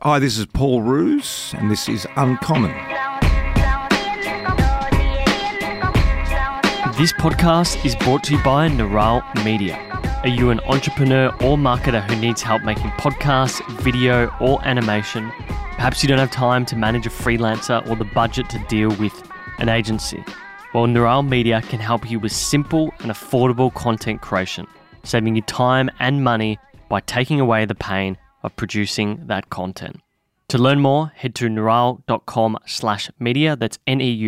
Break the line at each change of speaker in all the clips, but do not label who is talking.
Hi, this is Paul Roos, and this is Uncommon.
This podcast is brought to you by Neural Media. Are you an entrepreneur or marketer who needs help making podcasts, video, or animation? Perhaps you don't have time to manage a freelancer or the budget to deal with an agency. Well, Neural Media can help you with simple and affordable content creation, saving you time and money by taking away the pain of producing that content. To learn more, head to neural.com/media. That's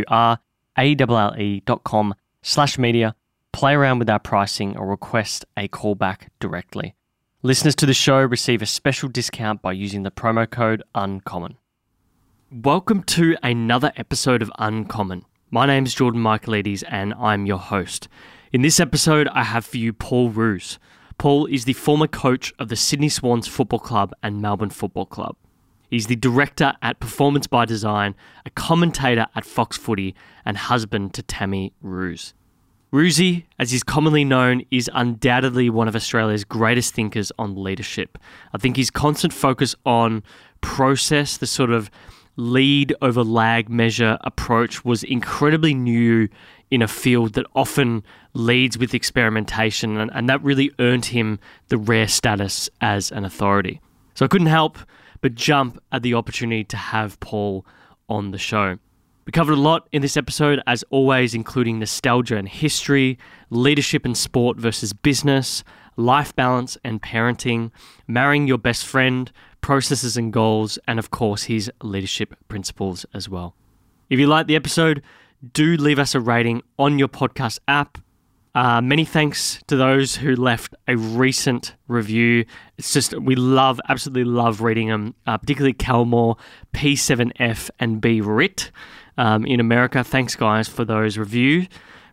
NEURALLE.com/media. Play around with our pricing or request a callback directly. Listeners to the show receive a special discount by using the promo code UNCOMMON. Welcome to another episode of Uncommon. My name is Jordan Michaelides and I'm your host. In this episode, I have for you Paul Roos. Paul is the former coach of the Sydney Swans Football Club and Melbourne Football Club. He's the director at Performance by Design, a commentator at Fox Footy, and husband to Tammy Roos. Roosy, as he's commonly known, is undoubtedly one of Australia's greatest thinkers on leadership. I think his constant focus on process, the sort of lead over lag measure approach, was incredibly new in a field that often leads with experimentation, and that really earned him the rare status as an authority. So I couldn't help but jump at the opportunity to have Paul on the show. We covered a lot in this episode, as always, including nostalgia and history, leadership and sport versus business, life balance and parenting, marrying your best friend, processes and goals, and of course his leadership principles as well. If you like the episode, do leave us a rating on your podcast app. Many thanks to those who left a recent review. It's just, we absolutely love reading them, particularly Calmore, P7F, and B. Rit in America. Thanks, guys, for those reviews.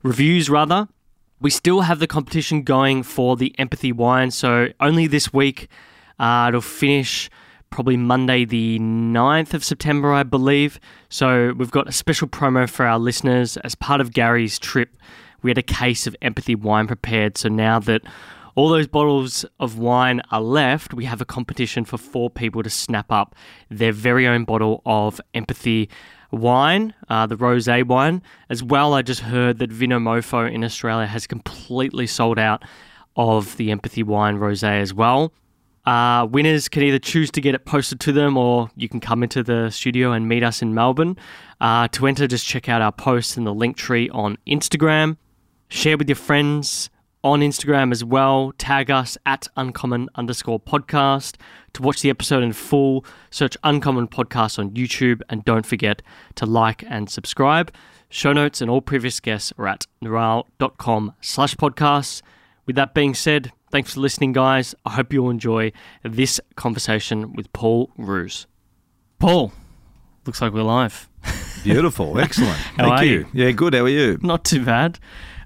We still have the competition going for the Empathy Wine, so only this week. It'll finish probably Monday the 9th of September, I believe. So we've got a special promo for our listeners. As part of Gary's trip, we had a case of Empathy Wine prepared. So now that all those bottles of wine are left, we have a competition for 4 people to snap up their very own bottle of Empathy wine, the rosé wine. As well, I just heard that Vino Mofo in Australia has completely sold out of the Empathy wine rosé as well. Winners can either choose to get it posted to them, or you can come into the studio and meet us in Melbourne. To enter, just check out our posts in the link tree on Instagram. Share with your friends on Instagram as well. Tag us at uncommon_podcast. To watch the episode in full, search Uncommon Podcast on YouTube, and don't forget to like and subscribe. Show notes and all previous guests are at neural.com/podcasts. With that being said, thanks for listening, guys. I hope you'll enjoy this conversation with Paul Roos. Paul, looks like we're live.
Beautiful. Excellent.
How are you?
Yeah, good. How are you?
Not too bad.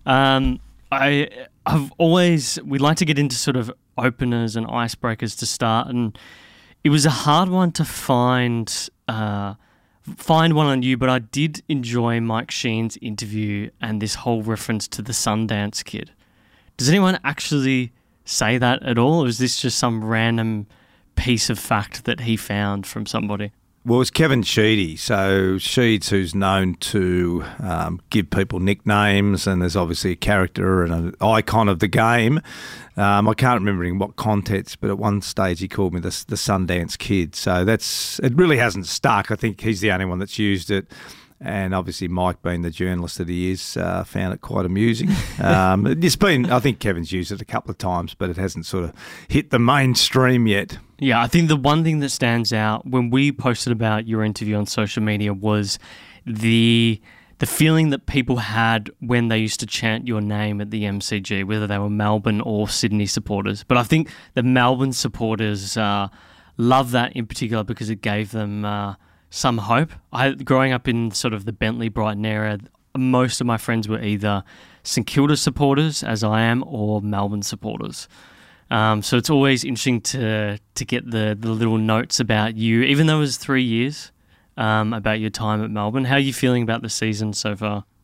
We'd like to get into sort of openers and icebreakers to start, and it was a hard one to find one on you, but I did enjoy Mike Sheen's interview and this whole reference to the Sundance Kid. Does anyone actually say that at all, or is this just some random piece of fact that he found from somebody?
Well, it's Kevin Sheedy. So Sheeds, who's known to give people nicknames, and there's obviously a character and an icon of the game. I can't remember in what context, but at one stage he called me the Sundance Kid. So it really hasn't stuck. I think he's the only one that's used it. And obviously Mike, being the journalist that he is, found it quite amusing. I think Kevin's used it a couple of times, but it hasn't sort of hit the mainstream yet.
Yeah, I think the one thing that stands out when we posted about your interview on social media was the feeling that people had when they used to chant your name at the MCG, whether they were Melbourne or Sydney supporters. But I think the Melbourne supporters love that in particular because it gave them some hope. Growing up in sort of the Bentley Brighton area, most of my friends were either St Kilda supporters, as I am, or Melbourne supporters. So it's always interesting to get the little notes about you, even though it was 3 years, about your time at Melbourne. How are you feeling about the season so far?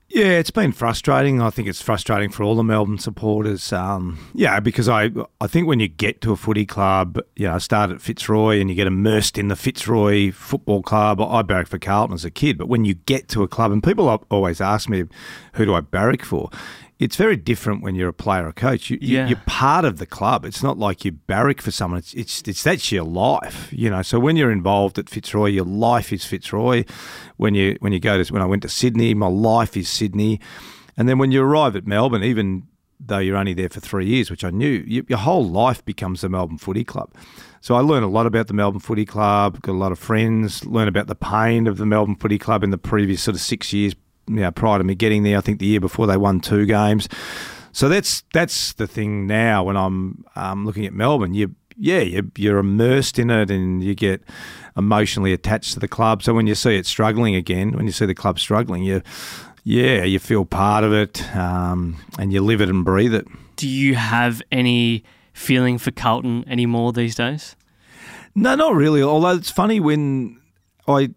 Yeah, it's been frustrating. I think it's frustrating for all the Melbourne supporters. Because I think when you get to a footy club, I started at Fitzroy and you get immersed in the Fitzroy Football Club. I barracked for Carlton as a kid, but when you get to a club, and people always ask me, who do I barrack for? It's very different when you're a player or coach. You're part of the club. It's not like you barrack for someone. That's your life, So when you're involved at Fitzroy, your life is Fitzroy. When I went to Sydney, my life is Sydney. And then when you arrive at Melbourne, even though you're only there for 3 years, which I knew, your whole life becomes the Melbourne Footy Club. So I learned a lot about the Melbourne Footy Club, got a lot of friends, learned about the pain of the Melbourne Footy Club in the previous sort of 6 years prior to me getting there. I think the year before they won 2 games. So that's the thing now when I'm looking at Melbourne. You're immersed in it and you get emotionally attached to the club. So when you see it struggling again, when you see the club struggling, you feel part of it and you live it and breathe it.
Do you have any feeling for Carlton anymore these days?
No, not really. Although it's funny when I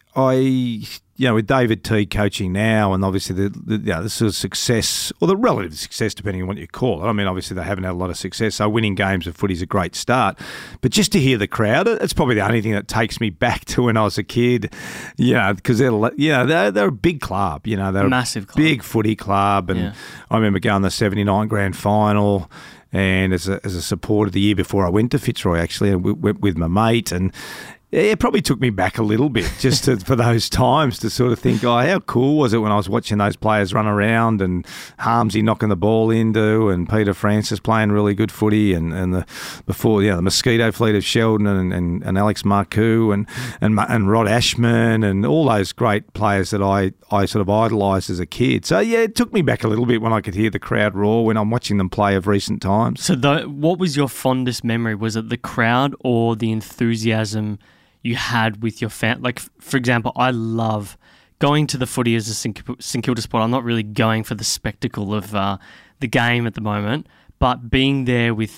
with David T coaching now, and obviously the sort of success, or the relative success, depending on what you call it. I mean, obviously they haven't had a lot of success, so winning games of footy is a great start. But just to hear the crowd, it's probably the only thing that takes me back to when I was a kid. Because they're a big club. They're a massive club, big footy club, and I remember going to the '79 grand final. And as a supporter the year before I went to Fitzroy, actually, and went with my mate, and it probably took me back a little bit just for those times to sort of think, how cool was it when I was watching those players run around and Harmsy knocking the ball into and Peter Francis playing really good footy and the Mosquito Fleet of Sheldon and Alex Marcoux and Rod Ashman and all those great players that I sort of idolised as a kid. So, it took me back a little bit when I could hear the crowd roar when I'm watching them play of recent times.
So what was your fondest memory? Was it the crowd or the enthusiasm you had with your fan? Like, for example, I love going to the footy as a St Kilda supporter. I'm not really going for the spectacle of the game at the moment, but being there with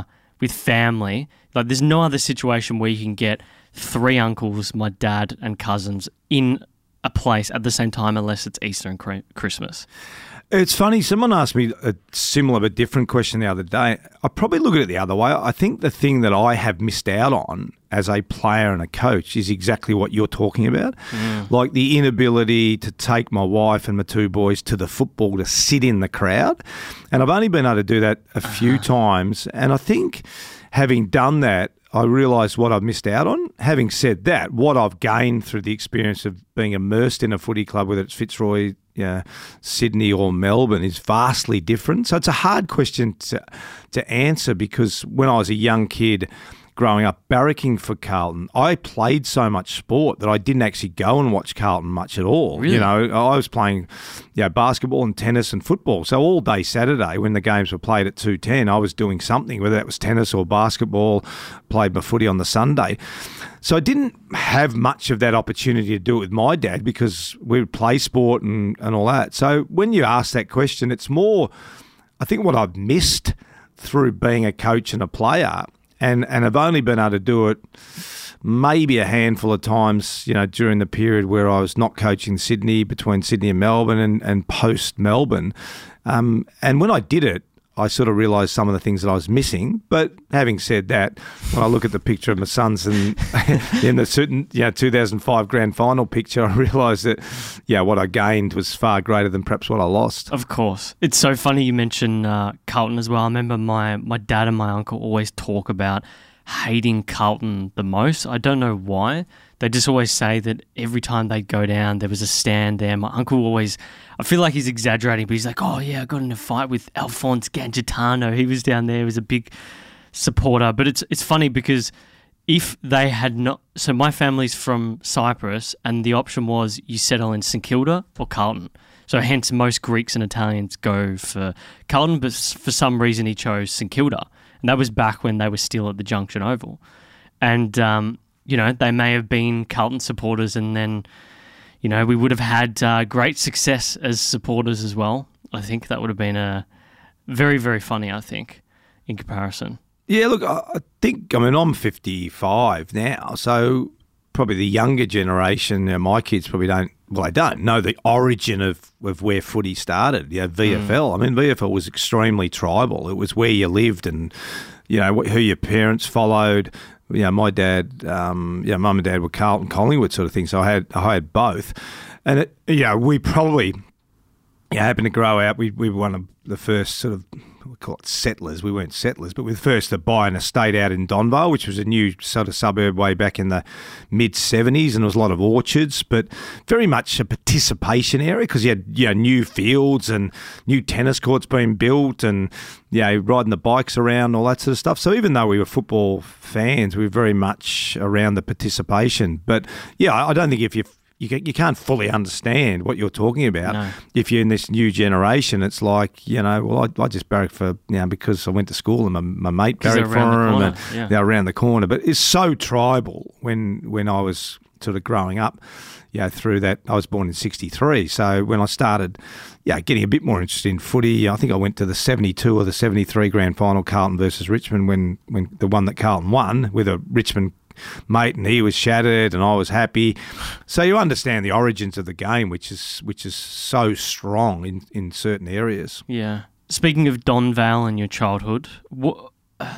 family, like there's no other situation where you can get 3 uncles, my dad and cousins in a place at the same time unless it's Easter and Christmas.
It's funny, someone asked me a similar but different question the other day. I probably look at it the other way. I think the thing that I have missed out on as a player and a coach is exactly what you're talking about. Like the inability to take my wife and my 2 boys to the football to sit in the crowd. And I've only been able to do that a few times. And I think having done that, I realised what I've missed out on. Having said that, what I've gained through the experience of being immersed in a footy club, whether it's Fitzroy, Sydney or Melbourne, is vastly different. So it's a hard question to answer because when I was a young kid growing up barracking for Carlton, I played so much sport that I didn't actually go and watch Carlton much at all.
Really?
I was playing basketball and tennis and football. So all day Saturday when the games were played at 2:10, I was doing something, whether that was tennis or basketball, played my footy on the Sunday. So I didn't have much of that opportunity to do it with my dad because we would play sport and all that. So when you ask that question, it's more, I think, what I've missed through being a coach and a player. And I've only been able to do it maybe a handful of times, during the period where I was not coaching Sydney, between Sydney and Melbourne and post-Melbourne. And when I did it, I sort of realised some of the things that I was missing. But having said that, when I look at the picture of my sons in the 2005 grand final picture, I realised that, what I gained was far greater than perhaps what I lost.
Of course. It's so funny you mention Carlton as well. I remember my dad and my uncle always talk about hating Carlton the most. I don't know why. They just always say that every time they'd go down, there was a stand there. My uncle always, I feel like he's exaggerating, but he's like, I got in a fight with Alphonse Gangitano. He was down there. He was a big supporter. But it's funny because if they had not... So my family's from Cyprus, and the option was you settle in St Kilda or Carlton. So hence most Greeks and Italians go for Carlton, but for some reason he chose St Kilda. And that was back when they were still at the Junction Oval. And... they may have been Carlton supporters and then, we would have had great success as supporters as well. I think that would have been a very, very funny, I think, in comparison.
Yeah, look, I think, I'm 55 now, so probably the younger generation, my kids probably don't well, they don't know the origin of where footy started. You know, VFL. I mean, VFL was extremely tribal. It was where you lived and, you know, who your parents followed. You know, my dad, mum and dad were Carlton, Collingwood sort of thing. So I had both. And, we probably happened to grow out. We were one of the first sort of, we call it settlers. We weren't settlers, but we were the first to buy an estate out in Donvale, which was a new sort of suburb way back in the mid-'70s, and there was a lot of orchards, but very much a participation area because you had new fields and new tennis courts being built and riding the bikes around, all that sort of stuff. So even though we were football fans, we were very much around the participation. But, I don't think if you can't fully understand what you're talking about.
No.
If you're in this new generation, it's like, I just barracked for, because I went to school and my mate barracked for them and they're around the corner. But it's so tribal when I was sort of growing up, through that. I was born in 1963. So when I started, getting a bit more interested in footy, I think I went to the 72 or the 73 grand final, Carlton versus Richmond, when the one that Carlton won with a Richmond mate, and he was shattered and I was happy. So you understand the origins of the game, which is so strong in certain areas.
Yeah. Speaking of Donvale and your childhood, what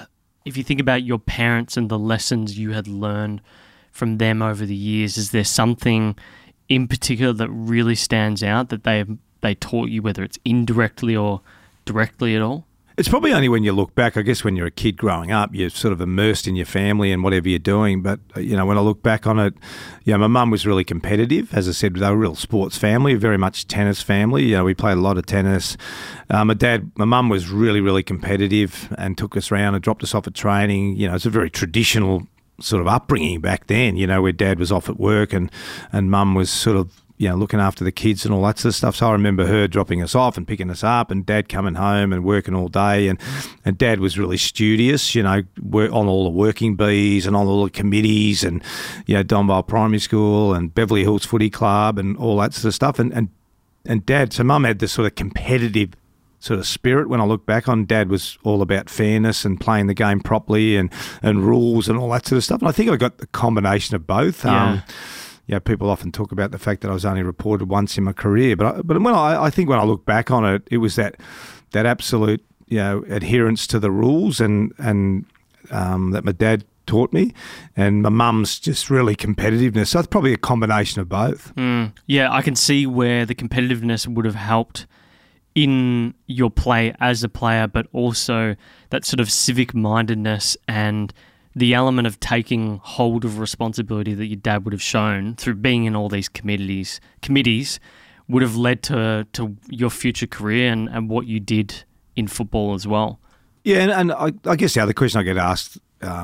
if you think about your parents and the lessons you had learned from them over the years, is there something in particular that really stands out that they taught you, whether it's indirectly or directly at all?
It's probably only when you look back. I guess when you're a kid growing up, you're sort of immersed in your family and whatever you're doing. But, when I look back on it, my mum was really competitive. As I said, they were a real sports family, very much tennis family. We played a lot of tennis. My mum was really, really competitive and took us around and dropped us off at training. It's a very traditional sort of upbringing back then, where dad was off at work and mum was sort of, looking after the kids and all that sort of stuff. So I remember her dropping us off and picking us up and dad coming home and working all day. And dad was really studious, on all the working bees and on all the committees and, Donvale Primary School and Beverly Hills Footy Club and all that sort of stuff. And dad, so mum had this sort of competitive sort of spirit. When I look back on, dad was all about fairness and playing the game properly and rules and all that sort of stuff. And I think I got the combination of both. People often talk about the fact that I was only reported once in my career, but when I think when I look back on it, it was that absolute adherence to the rules and that my dad taught me, and my mum's just really competitiveness. So it's probably a combination of both.
Yeah, I can see where the competitiveness would have helped in your play as a player, but also that sort of civic mindedness and the element of taking hold of responsibility that your dad would have shown through being in all these committees would have led to your future career and what you did in football as well.
Yeah, and I guess the other question I get asked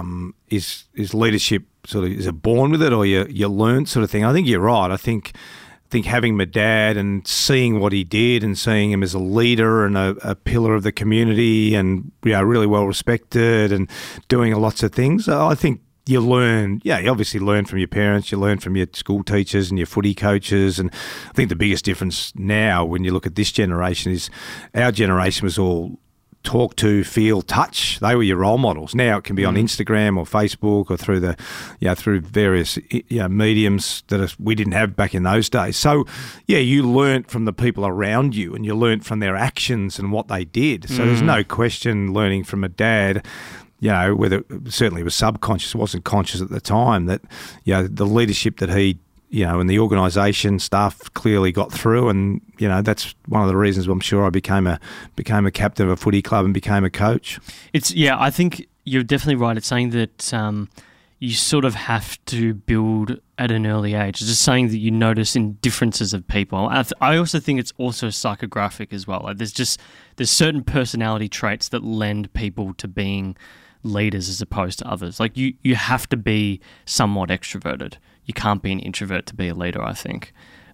is leadership sort of, is it born with it or you learn sort of thing? I think you're right. I think having my dad and seeing what he did and seeing him as a leader and a pillar of the community and really well respected and doing lots of things, I think you learn, you obviously learn from your parents, you learn from your school teachers and your footy coaches. And I think the biggest difference now when you look at this generation is our generation was all talk to, feel, touch. They were your role models. Now it can be on Instagram or Facebook or through the, through various mediums that we didn't have back in those days. So, you learnt from the people around you and you learnt from their actions and what they did. So there's no question learning from a dad, whether certainly it was subconscious, it wasn't conscious at the time, that, the leadership that he and the organisation staff clearly got through, and that's one of the reasons I'm sure I became a captain of a footy club and became a coach.
I think you're definitely right. It's saying that you sort of have to build at an early age. It's just saying that you notice in differences of people. I also think it's also psychographic as well. Like there's certain personality traits that lend people to being leaders as opposed to others. Like you have to be somewhat extroverted. You can't be an introvert to be a leader, I think.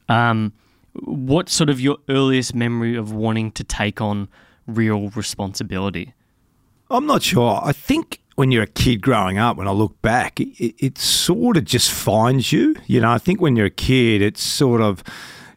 What's sort of your earliest memory of wanting to take on real responsibility?
I'm not sure. I think when you're a kid growing up, when I look back, it sort of just finds you. I think when you're a kid, it's sort of,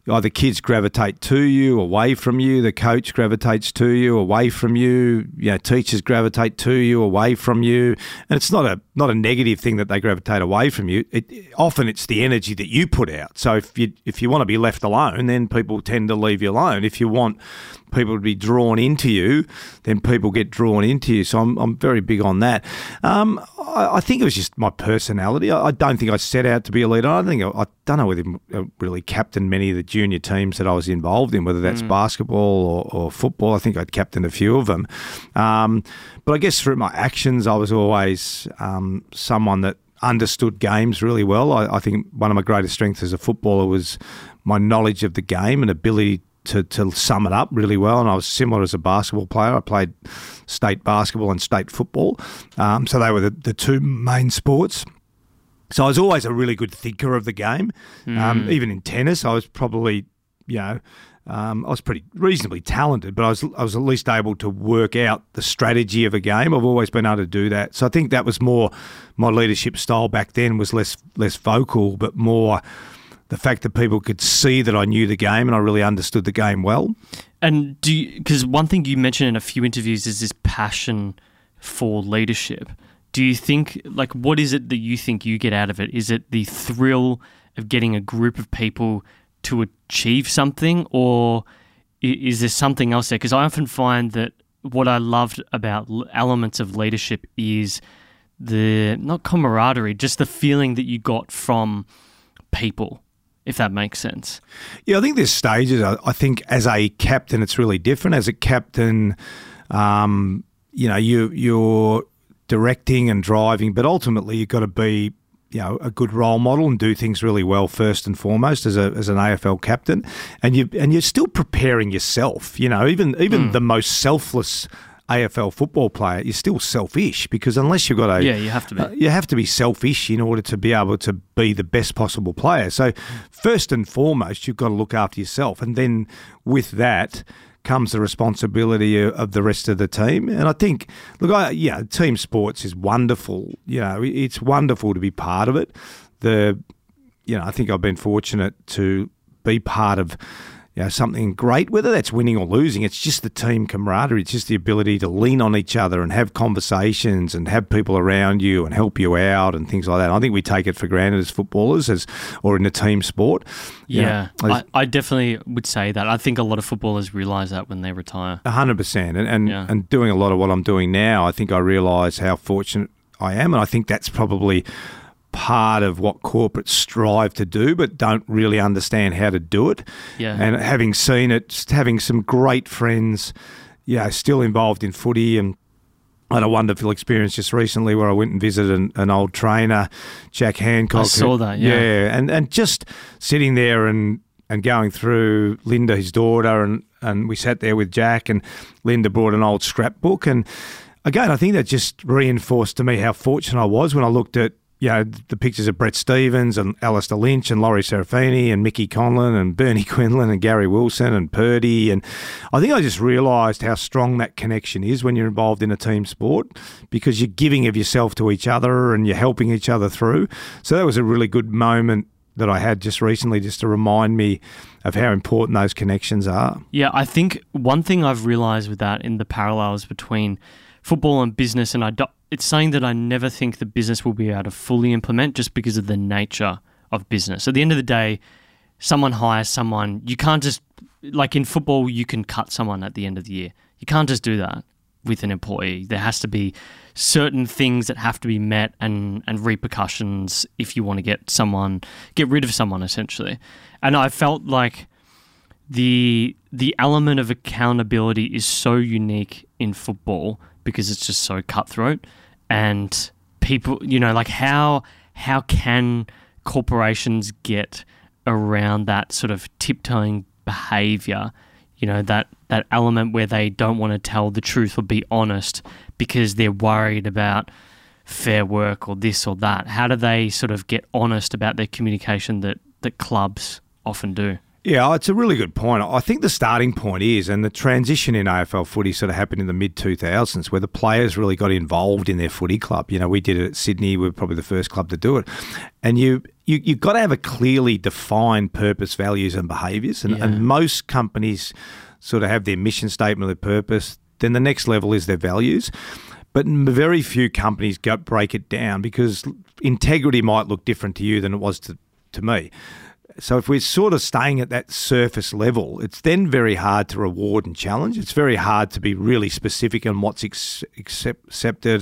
either kids gravitate to you, away from you, the coach gravitates to you, away from you, teachers gravitate to you, away from you. And it's not a negative thing that they gravitate away from you. Often it's the energy that you put out. So if you want to be left alone, then people tend to leave you alone. If you want people to be drawn into you, then people get drawn into you. So I'm very big on that. I think it was just my personality. I don't think I set out to be a leader. I don't know whether I really captained many of the junior teams that I was involved in, whether that's basketball or football. I think I'd captained a few of them. But I guess through my actions, I was always someone that understood games really well. I think one of my greatest strengths as a footballer was my knowledge of the game and ability to sum it up really well. And I was similar as a basketball player. I played state basketball and state football. So they were the two main sports. So I was always a really good thinker of the game. Even in tennis, I was probably, I was pretty reasonably talented, but I was at least able to work out the strategy of a game. I've always been able to do that. So I think that was more my leadership style back then, was less vocal, but more the fact that people could see that I knew the game and I really understood the game well.
And because one thing you mentioned in a few interviews is this passion for leadership. Do you think, what is it that you think you get out of it? Is it the thrill of getting a group of people to achieve something, or is there something else there? Because I often find that what I loved about elements of leadership is not camaraderie, just the feeling that you got from people, if that makes sense.
Yeah, I think there's stages. I think as a captain, it's really different. As a captain, you're directing and driving, but ultimately you've got to be a good role model and do things really well first and foremost as an AFL captain, and you're still preparing yourself. Even the most selfless AFL football player, you're still selfish, because unless you've got
you have to be.
You have to be selfish in order to be able to be the best possible player. So first and foremost, you've got to look after yourself, and then with that comes the responsibility of the rest of the team. And I think, team sports is wonderful. It's wonderful to be part of it. I think I've been fortunate to be part of something great, whether that's winning or losing. It's just the team camaraderie. It's just the ability to lean on each other and have conversations and have people around you and help you out and things like that. I think we take it for granted as footballers or in a team sport.
Yeah, I definitely would say that. I think a lot of footballers realise that when they retire.
100%. And doing a lot of what I'm doing now, I think I realise how fortunate I am, and I think that's probably part of what corporates strive to do but don't really understand how to do it.
Yeah.
And having seen it, just having some great friends, still involved in footy, and I had a wonderful experience just recently where I went and visited an old trainer, Jack Hancock. I
saw that, yeah.
Yeah, and just sitting there and going through Linda, his daughter, and we sat there with Jack, and Linda brought an old scrapbook. And again, I think that just reinforced to me how fortunate I was when I looked at the pictures of Brett Stevens and Alistair Lynch and Laurie Serafini and Mickey Conlon and Bernie Quinlan and Gary Wilson and Purdy. And I think I just realised how strong that connection is when you're involved in a team sport, because you're giving of yourself to each other and you're helping each other through. So that was a really good moment that I had just recently, just to remind me of how important those connections are.
Yeah, I think one thing I've realised with that in the parallels between football and business, and it's something that I never think the business will be able to fully implement just because of the nature of business. At the end of the day, someone hires someone. You can't just, like in football, you can cut someone at the end of the year. You can't just do that with an employee. There has to be certain things that have to be met and repercussions if you want to get rid of someone, essentially. And I felt like the element of accountability is so unique in football because it's just so cutthroat, and people, how can corporations get around that sort of tiptoeing behavior, that element where they don't want to tell the truth or be honest because they're worried about fair work or this or that? How do they sort of get honest about their communication that clubs often do?
Yeah, it's a really good point. I think the starting point is, and the transition in AFL footy sort of happened in the mid-2000s, where the players really got involved in their footy club. We did it at Sydney. We were probably the first club to do it. And you you've got to have a clearly defined purpose, values and behaviours. And most companies sort of have their mission statement, their purpose. Then the next level is their values. But very few companies break it down because integrity might look different to you than it was to me. So if we're sort of staying at that surface level, it's then very hard to reward and challenge. It's very hard to be really specific on what's accepted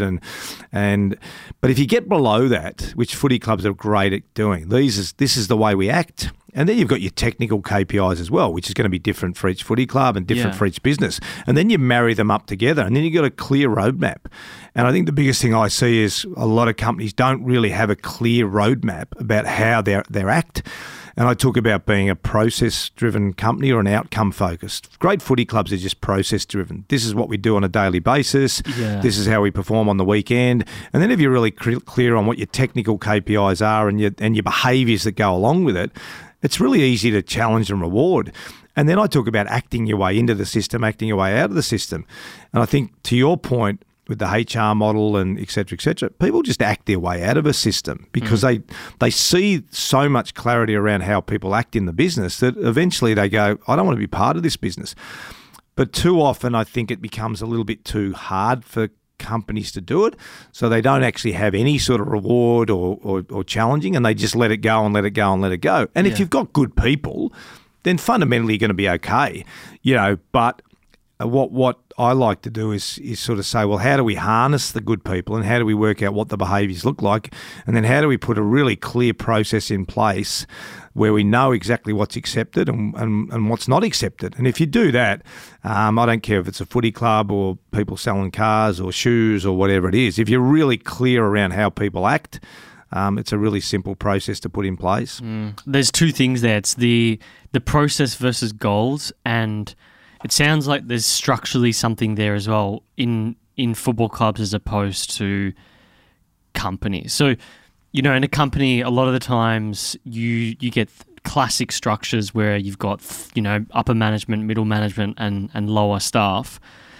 but if you get below that, which footy clubs are great at doing, this is the way we act. And then you've got your technical KPIs as well, which is going to be different for each footy club and different for each business. And then you marry them up together and then you've got a clear roadmap. And I think the biggest thing I see is a lot of companies don't really have a clear roadmap about how they act. And I talk about being a process-driven company or an outcome-focused. Great footy clubs are just process-driven. This is what we do on a daily basis. Yeah. This is how we perform on the weekend. And then if you're really clear on what your technical KPIs are and your behaviours that go along with it, it's really easy to challenge and reward. And then I talk about acting your way into the system, acting your way out of the system. And I think to your point, with the HR model and et cetera, people just act their way out of a system because they see so much clarity around how people act in the business that eventually they go, I don't want to be part of this business. But too often I think it becomes a little bit too hard for companies to do it, so they don't actually have any sort of reward or challenging, and they just let it go and let it go and let it go. And if you've got good people, then fundamentally you're going to be okay, but what I like to do is sort of say, well, how do we harness the good people and how do we work out what the behaviours look like? And then how do we put a really clear process in place where we know exactly what's accepted and what's not accepted? And if you do that, I don't care if it's a footy club or people selling cars or shoes or whatever it is, if you're really clear around how people act, it's a really simple process to put in place.
There's two things there. It's the process versus goals, and it sounds like there's structurally something there as well in football clubs as opposed to companies. So, in a company, a lot of the times you get classic structures where you've got, upper management, middle management and lower staff.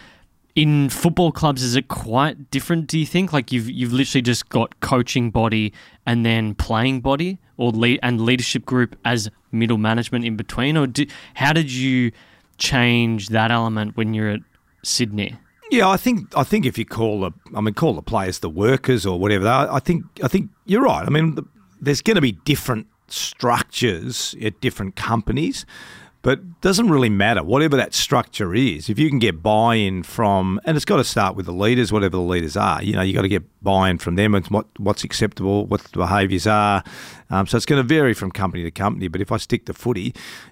In football clubs, is it quite different, do you think? Like you've literally just got coaching body and then playing body and leadership group as middle management in between? Or how did you change that element when you're at Sydney?
Yeah, I think if you call the players the workers or whatever, I think you're right. I mean, there's going to be different structures at different companies, but it doesn't really matter. Whatever that structure is, if you can get buy-in from, and it's got to start with the leaders, whatever the leaders are. You got to get buy-in from them and what's acceptable, what the behaviours are. So it's going to vary from company to company. But if I stick to footy,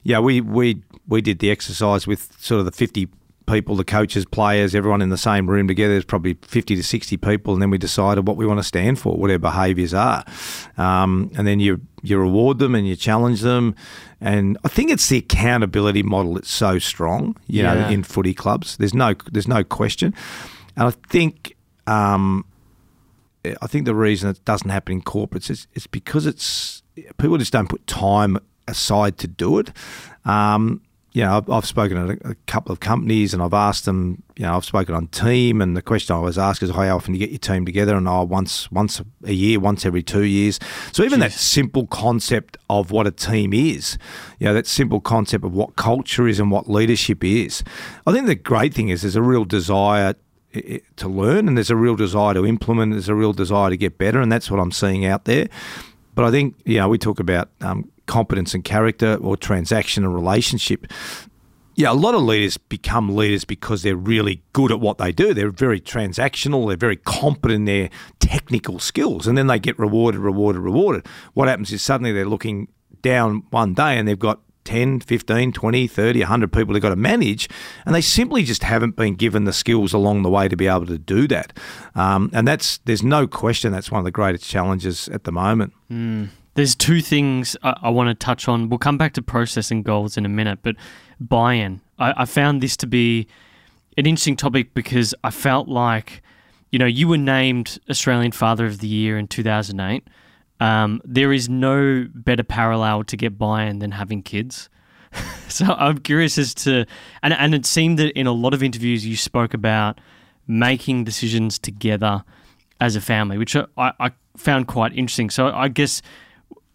we did the exercise with sort of the 50 people, the coaches, players, everyone in the same room together. There's probably 50 to 60 people, and then we decided what we want to stand for, what our behaviours are. And then you reward them and you challenge them. And I think it's the accountability model that's so strong, in footy clubs. There's no question. And I think the reason it doesn't happen in corporates is because people just don't put time aside to do it. I've spoken at a couple of companies and I've asked them, I've spoken on team, and the question I always ask is how often do you get your team together? And once a year, once every 2 years. So even that simple concept of what a team is, that simple concept of what culture is and what leadership is. I think the great thing is there's a real desire to learn, and there's a real desire to implement, there's a real desire to get better, and that's what I'm seeing out there. But I think, we talk about competence and character or transaction and relationship. Yeah, a lot of leaders become leaders because they're really good at what they do. They're very transactional. They're very competent in their technical skills, and then they get rewarded. What happens is suddenly they're looking down one day and they've got 10, 15, 20, 30, 100 people they've got to manage, and they simply just haven't been given the skills along the way to be able to do that. And there's no question that's one of the greatest challenges at the moment.
There's two things I want to touch on. We'll come back to process and goals in a minute, but buy-in. I found this to be an interesting topic because I felt like, you were named Australian Father of the Year in 2008. There is no better parallel to get buy-in than having kids. So I'm curious as to, and it seemed that in a lot of interviews you spoke about making decisions together as a family, which I found quite interesting. So I guess,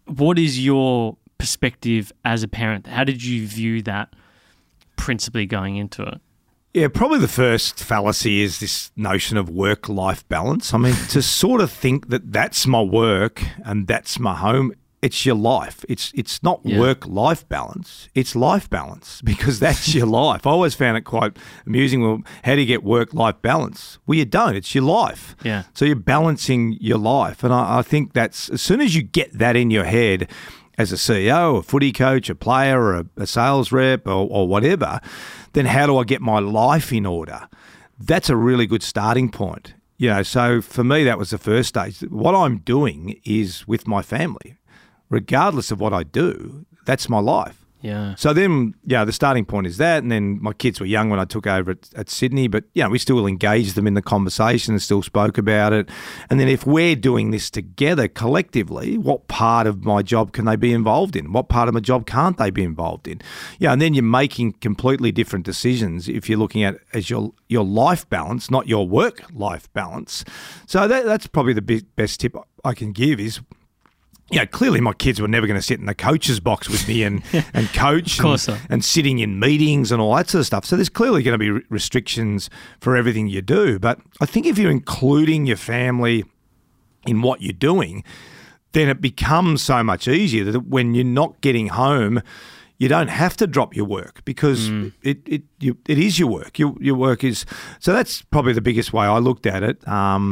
what is your perspective as a parent? How did you view that principally going into it?
Yeah, probably the first fallacy is this notion of work-life balance. I mean, to sort of think that that's my work and that's my home, it's your life. It's not work-life balance. It's life balance, because that's your life. I always found it quite amusing. Well, how do you get work-life balance? Well, you don't. It's your life.
Yeah.
So you're balancing your life. And I think that's, as soon as you get that in your head as a CEO, a footy coach, a player, or a sales rep or whatever, then how do I get my life in order? That's a really good starting point. So for me, that was the first stage. What I'm doing is with my family. Regardless of what I do, that's my life.
Yeah.
So then, the starting point is that, and then my kids were young when I took over at Sydney, but we still engaged them in the conversation and still spoke about it. And then if we're doing this together collectively, what part of my job can they be involved in? What part of my job can't they be involved in? And then you're making completely different decisions if you're looking at as your life balance, not your work-life balance. So that's probably the best tip I can give is, clearly my kids were never going to sit in the coach's box with me and coach
of course
and sitting in meetings and all that sort of stuff. So there's clearly going to be restrictions for everything you do. But I think if you're including your family in what you're doing, then it becomes so much easier that when you're not getting home, you don't have to drop your work, because it is your work. Your work is, so that's probably the biggest way I looked at it.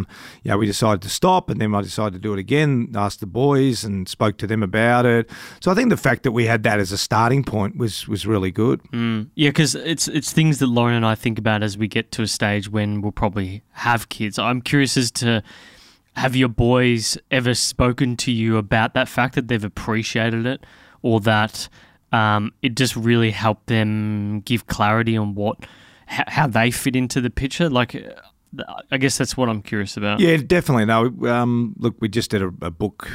We decided to stop, and then I decided to do it again. Asked the boys and spoke to them about it. So I think the fact that we had that as a starting point was really good.
Yeah, because it's things that Lauren and I think about as we get to a stage when we'll probably have kids. I'm curious as to, have your boys ever spoken to you about that fact, that they've appreciated it, or that it just really helped them give clarity on how they fit into the picture? Like, I guess that's what I'm curious about.
Yeah, definitely. No, look, we just did a book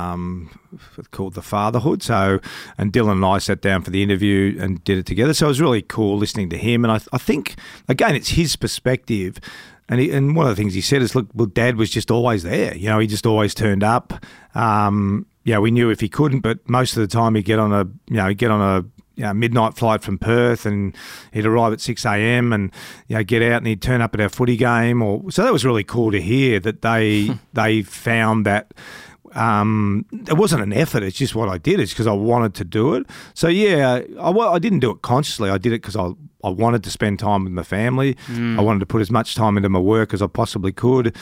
called The Fatherhood. And Dylan and I sat down for the interview and did it together. So it was really cool listening to him. And I think, again, it's his perspective. And one of the things he said is, look, well, Dad was just always there. He just always turned up. We knew if he couldn't, but most of the time he'd get on a midnight flight from Perth, and he'd arrive at 6 a.m. and get out, and he'd turn up at our footy game. So that was really cool to hear that they found that it wasn't an effort. It's just what I did. It's because I wanted to do it. So I didn't do it consciously. I did it because I wanted to spend time with my family. I wanted to put as much time into my work as I possibly could.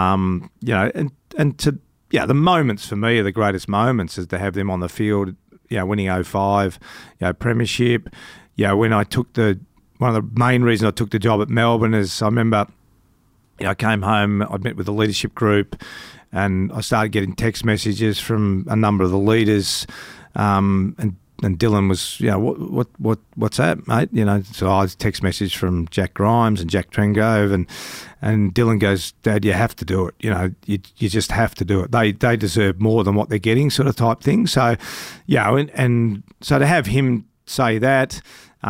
The moments for me are the greatest moments, is to have them on the field, winning 05, premiership. When I took one of the main reasons I took the job at Melbourne is I remember, I came home, I'd met with the leadership group, and I started getting text messages from a number of the leaders, and Dylan was, what's that, mate? So I was a text message from Jack Grimes and Jack Trengove, and Dylan goes, Dad, you have to do it. You just have to do it. They deserve more than what they're getting, sort of type thing. So, and so to have him say that,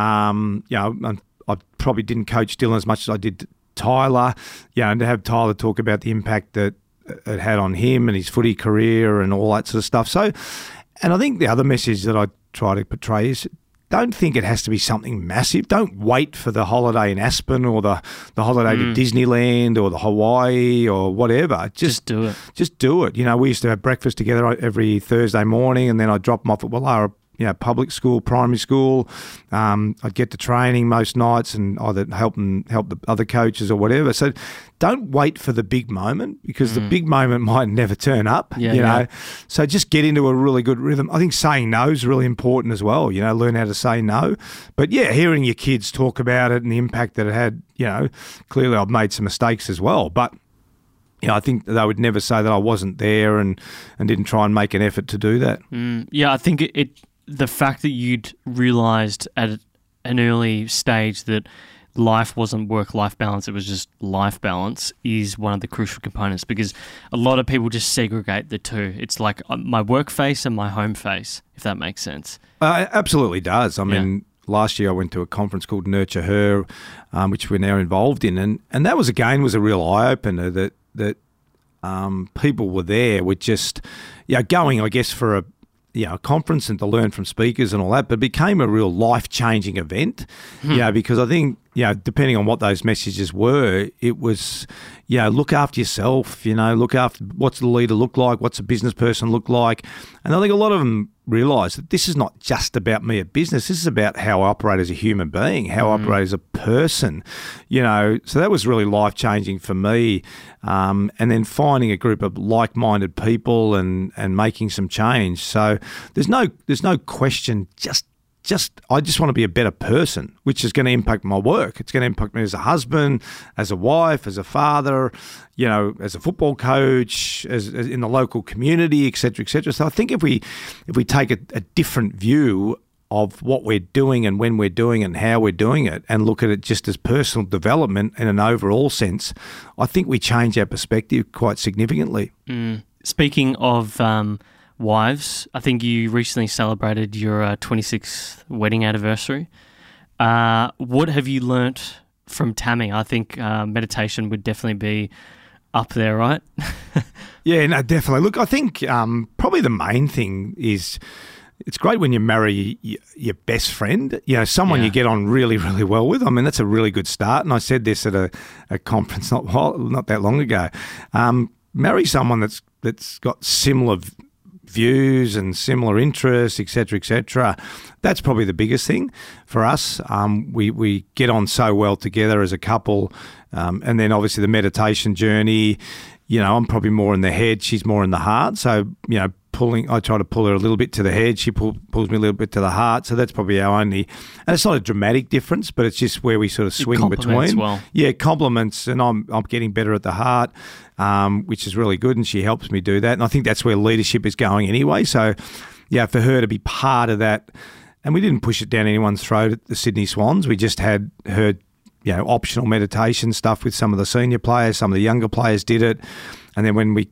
I probably didn't coach Dylan as much as I did Tyler, and to have Tyler talk about the impact that it had on him and his footy career and all that sort of stuff. So, and I think the other message that I try to portray is, don't think it has to be something massive. Don't wait for the holiday in Aspen or the holiday to Disneyland or the Hawaii or whatever. Just
do it.
Just do it. We used to have breakfast together every Thursday morning, and then I'd drop them off at Wallara public school, primary school. I'd get to training most nights and either help the other coaches or whatever. So don't wait for the big moment, because the big moment might never turn up, So just get into a really good rhythm. I think saying no is really important as well, learn how to say no. But hearing your kids talk about it and the impact that it had, clearly I've made some mistakes as well. But I think they would never say that I wasn't there and didn't try and make an effort to do that.
I think the fact that you'd realised at an early stage that life wasn't work-life balance, it was just life balance, is one of the crucial components, because a lot of people just segregate the two. It's like my work face and my home face, if that makes sense.
It absolutely does. I mean, last year I went to a conference called Nurture Her, which we're now involved in, and that was a real eye-opener that people were there with just going, I guess, for a conference and to learn from speakers and all that, but it became a real life-changing event, because I think, depending on what those messages were, it was, look after yourself, look after what's the leader look like, what's a business person look like. And I think a lot of them realise that this is not just about me at business, this is about how I operate as a human being, how I operate as a person, So that was really life-changing for me. And then finding a group of like-minded people and making some change. So there's no question, I just want to be a better person, which is going to impact my work. It's going to impact me as a husband, as a wife, as a father, as a football coach, as in the local community, et cetera, et cetera. So I think if we take a different view of what we're doing and when we're doing it and how we're doing it and look at it just as personal development in an overall sense, I think we change our perspective quite significantly.
Speaking of wives, I think you recently celebrated your 26th wedding anniversary. What have you learnt from Tammy? I think meditation would definitely be up there, right?
Yeah, no, definitely. Look, I think probably the main thing is it's great when you marry your best friend, someone you get on really, really well with. I mean, that's a really good start. And I said this at a conference not that long ago. Marry someone that's got similar views and similar interests, et cetera, that's probably the biggest thing for us. We get on so well together as a couple. And then obviously the meditation journey, I'm probably more in the head, she's more in the heart. So, I try to pull her a little bit to the head, she pulls me a little bit to the heart. So that's probably our only, and it's not a dramatic difference, but it's just where we sort of swing between.
Well.
Yeah, compliments, and I'm getting better at the heart, which is really good, and she helps me do that. And I think that's where leadership is going anyway. So, for her to be part of that, and we didn't push it down anyone's throat at the Sydney Swans. We just had her, optional meditation stuff with some of the senior players, some of the younger players did it. And then when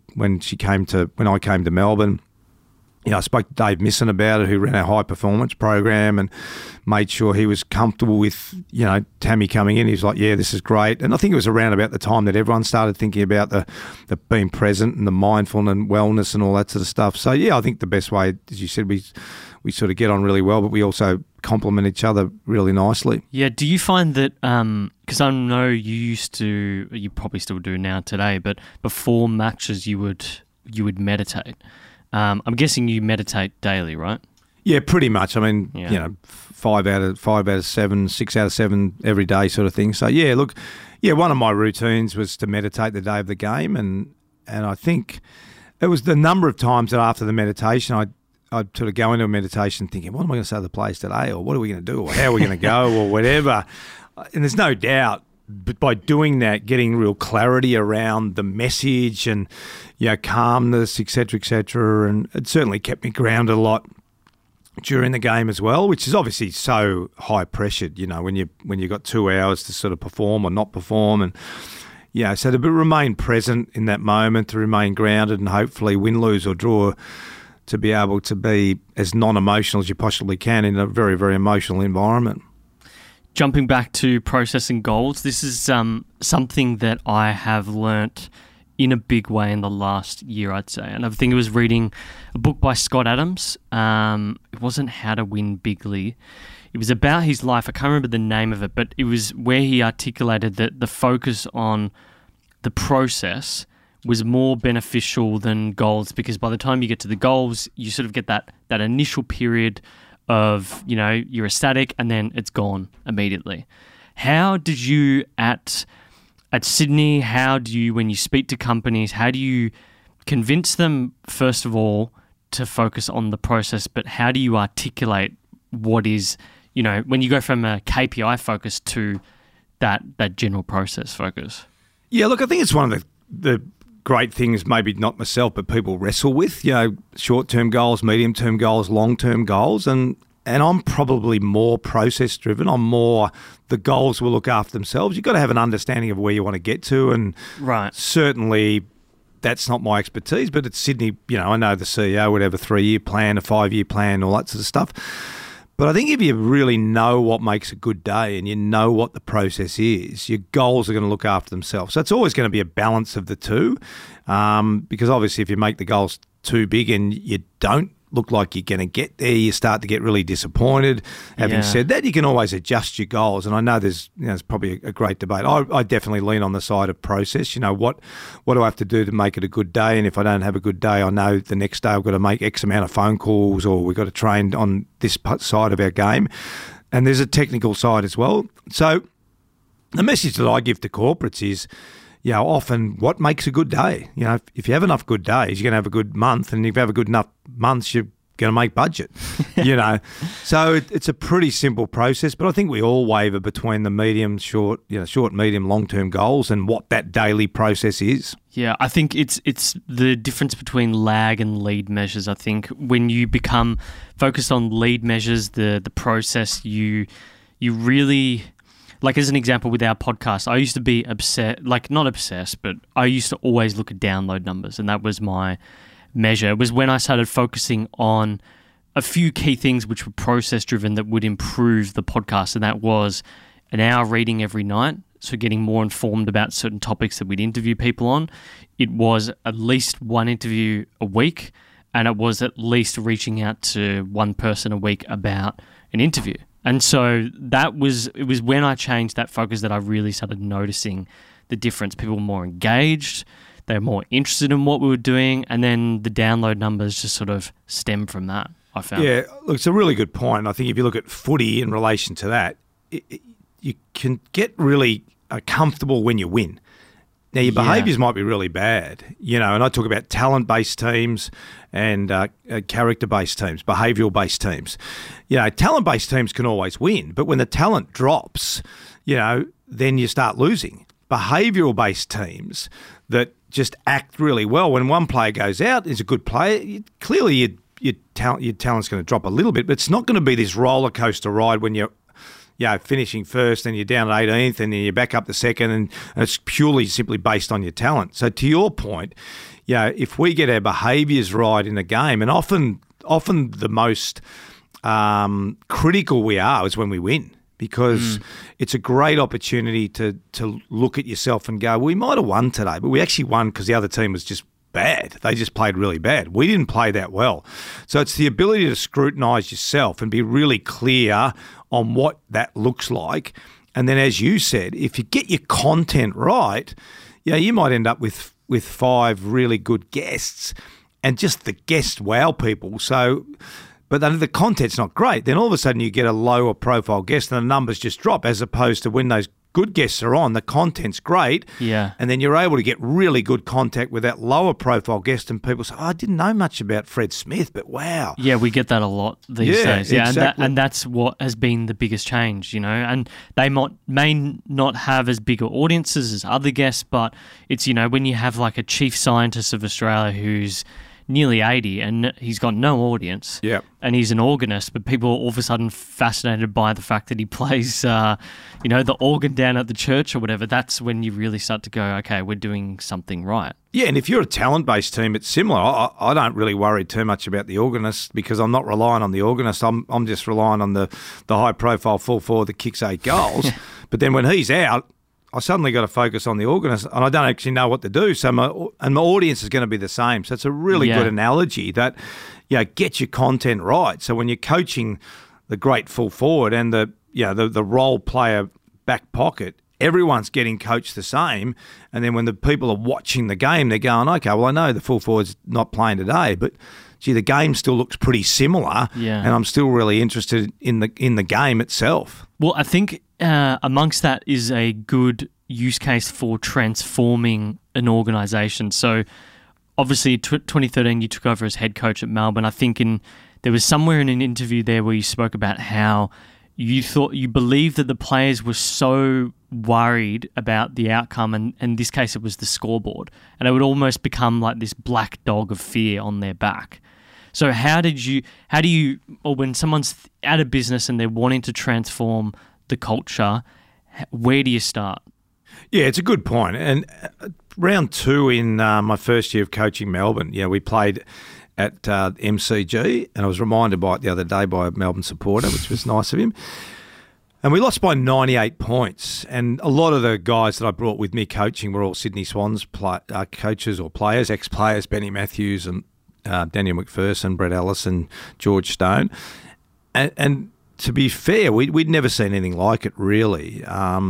I came to Melbourne, I spoke to Dave Misson about it, who ran our high performance program, and made sure he was comfortable with, Tammy coming in. He was like, yeah, this is great. And I think it was around about the time that everyone started thinking about the being present and the mindfulness and wellness and all that sort of stuff. So, I think the best way, as you said, we sort of get on really well, but we also complement each other really nicely.
Yeah. Do you find that, because I know you probably still do now today, but before matches you would meditate. I'm guessing you meditate daily, right?
Yeah, pretty much. I mean, 5 out of 7, 6 out of 7 every day sort of thing. So, one of my routines was to meditate the day of the game, and I think it was the number of times that after the meditation I'd sort of go into a meditation thinking, what am I going to say to the players today, or what are we going to do, or how are we going to go, or whatever. And there's no doubt, but by doing that, getting real clarity around the message and, calmness, et cetera, and it certainly kept me grounded a lot during the game as well, which is obviously so high pressured, when you've got 2 hours to sort of perform or not perform, and so to remain present in that moment, to remain grounded, and hopefully win, lose or draw, to be able to be as non-emotional as you possibly can in a very, very emotional environment.
Jumping back to processing goals, this is something that I have learnt in a big way in the last year, I'd say. And I think it was reading a book by Scott Adams. It wasn't How to Win Bigly. It was about his life. I can't remember the name of it, but it was where he articulated that the focus on the process was more beneficial than goals, because by the time you get to the goals, you sort of get that initial period of, you're ecstatic and then it's gone immediately. How did you at Sydney, when you speak to companies, how do you convince them, first of all, to focus on the process, but how do you articulate what is, when you go from a KPI focus to that general process focus? Yeah,
look, I think it's one of the great things, maybe not myself, but people wrestle with, short-term goals, medium-term goals, long-term goals. And I'm probably more process-driven. I'm more, the goals will look after themselves. You've got to have an understanding of where you want to get to. And
right.
Certainly that's not my expertise, but at Sydney, I know the CEO would have a 3-year plan, a 5-year plan, all that sort of stuff. But I think if you really know what makes a good day and you know what the process is, your goals are going to look after themselves. So it's always going to be a balance of the two, because obviously if you make the goals too big and you don't look like you're going to get there, you start to get really disappointed. Having said that, you can always adjust your goals. And I know there's probably a great debate. I definitely lean on the side of process. What do I have to do to make it a good day? And if I don't have a good day, I know the next day I've got to make X amount of phone calls, or we've got to train on this side of our game. And there's a technical side as well. So the message that I give to corporates is, often what makes a good day? If you have enough good days, you're going to have a good month, and if you have a good enough months, you're going to make budget. So it's a pretty simple process. But I think we all waver between the medium, short, medium, long-term goals and what that daily process is.
Yeah, I think it's the difference between lag and lead measures. I think when you become focused on lead measures, the process, you really. Like, as an example, with our podcast, I used to be not obsessed, but I used to always look at download numbers, and that was my measure. It was when I started focusing on a few key things which were process-driven that would improve the podcast, and that was an hour reading every night, so getting more informed about certain topics that we'd interview people on. It was at least one interview a week, and it was at least reaching out to one person a week about an interview. And so it was when I changed that focus that I really started noticing the difference. People were more engaged, they were more interested in what we were doing, and then the download numbers just sort of stem from that, I found.
Yeah, look, it's a really good point. I think if you look at footy in relation to that, you can get really comfortable when you win. Now, your behaviours might be really bad, and I talk about talent-based teams and character-based teams, behavioural-based teams. Talent-based teams can always win, but when the talent drops, then you start losing. Behavioural-based teams that just act really well, when one player goes out, is a good player, clearly your talent's going to drop a little bit, but it's not going to be this roller coaster ride when you're finishing first and you're down at 18th and then you're back up to second, and it's purely simply based on your talent. So to your point, if we get our behaviours right in a game, and often the most critical we are is when we win, because it's a great opportunity to look at yourself and go, we might have won today, but we actually won because the other team was just bad. They just played really bad. We didn't play that well. So it's the ability to scrutinise yourself and be really clear on what that looks like. And then, as you said, if you get your content right, you might end up with 5 really good guests, and just the guests wow people. So, but then the content's not great. Then all of a sudden you get a lower profile guest and the numbers just drop, as opposed to when those good guests are on, the content's great.
Yeah.
And then you're able to get really good contact with that lower profile guest, and people say, I didn't know much about Fred Smith, but wow.
Yeah, we get that a lot these days. Yeah,
exactly.
and that's what has been the biggest change, and they may not have as big audiences as other guests, but it's, when you have like a chief scientist of Australia who's nearly 80 and he's got no audience.
Yeah.
And he's an organist, but people are all of a sudden fascinated by the fact that he plays, the organ down at the church or whatever. That's when you really start to go, okay, we're doing something right.
Yeah, and if you're a talent-based team, it's similar. I don't really worry too much about the organist, because I'm not relying on the organist. I'm just relying on the high-profile full forward that kicks 8 goals. But then when he's out, I suddenly got to focus on the organist, and I don't actually know what to do. So my audience is going to be the same. So it's a really good analogy that, get your content right. So when you're coaching the great full forward and the role player back pocket, everyone's getting coached the same. And then when the people are watching the game, they're going, okay, well, I know the full forward's not playing today, but gee, the game still looks pretty similar.
Yeah.
And I'm still really interested in the game itself.
Well, I think amongst that is a good use case for transforming an organisation. So obviously 2013 you took over as head coach at Melbourne. I think there was somewhere in an interview there where you spoke about how you believed that the players were so worried about the outcome, and in this case it was the scoreboard, and it would almost become like this black dog of fear on their back. So how do you, or when someone's out of business and they're wanting to transform the culture, where do you start?
Yeah, it's a good point. And round 2 in my first year of coaching Melbourne, we played at MCG, and I was reminded by it the other day by a Melbourne supporter, which was nice of him. And we lost by 98 points. And a lot of the guys that I brought with me coaching were all Sydney Swans coaches or players, ex-players, Benny Matthews and Daniel McPherson, Brett Ellison, George Stone. And to be fair, we'd never seen anything like it, really.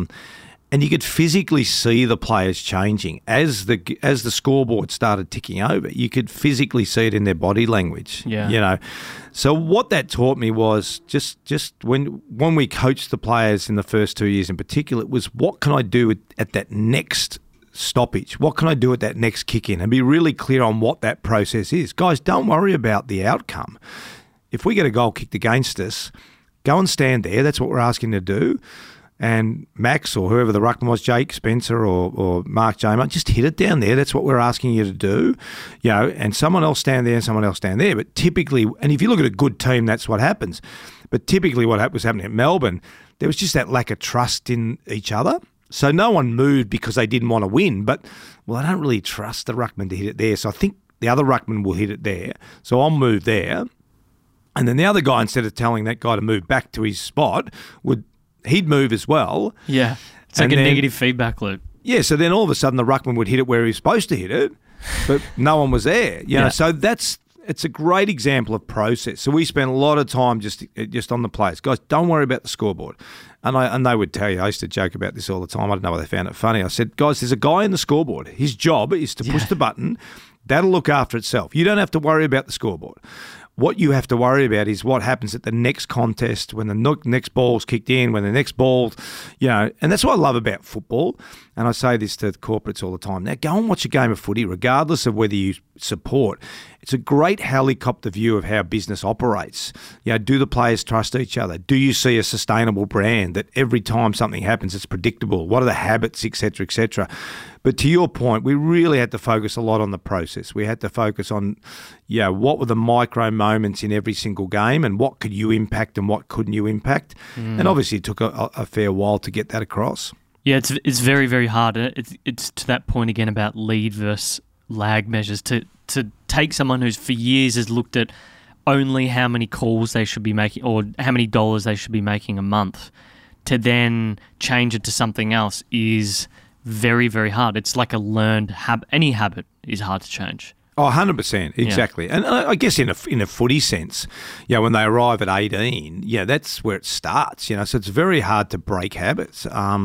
And you could physically see the players changing as the scoreboard started ticking over. You could physically see it in their body language.
Yeah.
So what that taught me was just when we coached the players in the first 2 years in particular, it was what can I do at that next stoppage? What can I do at that next kick in? And be really clear on what that process is. Guys, don't worry about the outcome. If we get a goal kicked against us, go and stand there. That's what we're asking you to do. And Max or whoever the ruckman was, Jake Spencer or Mark Jamer, just hit it down there. That's what we're asking you to do. And someone else stand there and someone else stand there. But typically, and if you look at a good team, that's what happens. But typically what was happening at Melbourne, there was just that lack of trust in each other. So no one moved because they didn't want to win. But, I don't really trust the ruckman to hit it there. So I think the other ruckman will hit it there. So I'll move there. And then the other guy, instead of telling that guy to move back to his spot, he'd move as well.
Yeah. It's like a negative feedback loop.
Yeah, so then all of a sudden the ruckman would hit it where he was supposed to hit it, but no one was there. So it's a great example of process. So we spent a lot of time just on the players. Guys, don't worry about the scoreboard. And they would tell you, I used to joke about this all the time. I don't know why they found it funny. I said, guys, there's a guy in the scoreboard. His job is to push the button. That'll look after itself. You don't have to worry about the scoreboard. What you have to worry about is what happens at the next contest, when the next ball's kicked in, when the next ball, and that's what I love about football. And I say this to the corporates all the time. Now, go and watch a game of footy, regardless of whether you support. It's a great helicopter view of how business operates. Do the players trust each other? Do you see a sustainable brand that every time something happens, it's predictable? What are the habits, et cetera, et cetera? But to your point, we really had to focus a lot on the process. We had to focus on, what were the micro moments in every single game and what could you impact and what couldn't you impact? And obviously it took a fair while to get that across.
Yeah, it's very, very hard. It's to that point again about lead versus lag measures. To take someone who's for years has looked at only how many calls they should be making or how many dollars they should be making a month, to then change it to something else is very, very hard. It's like a learned habit. Any habit is hard to change.
Oh, 100%, exactly. Yeah. And I guess in a footy sense, when they arrive at 18, that's where it starts, so it's very hard to break habits.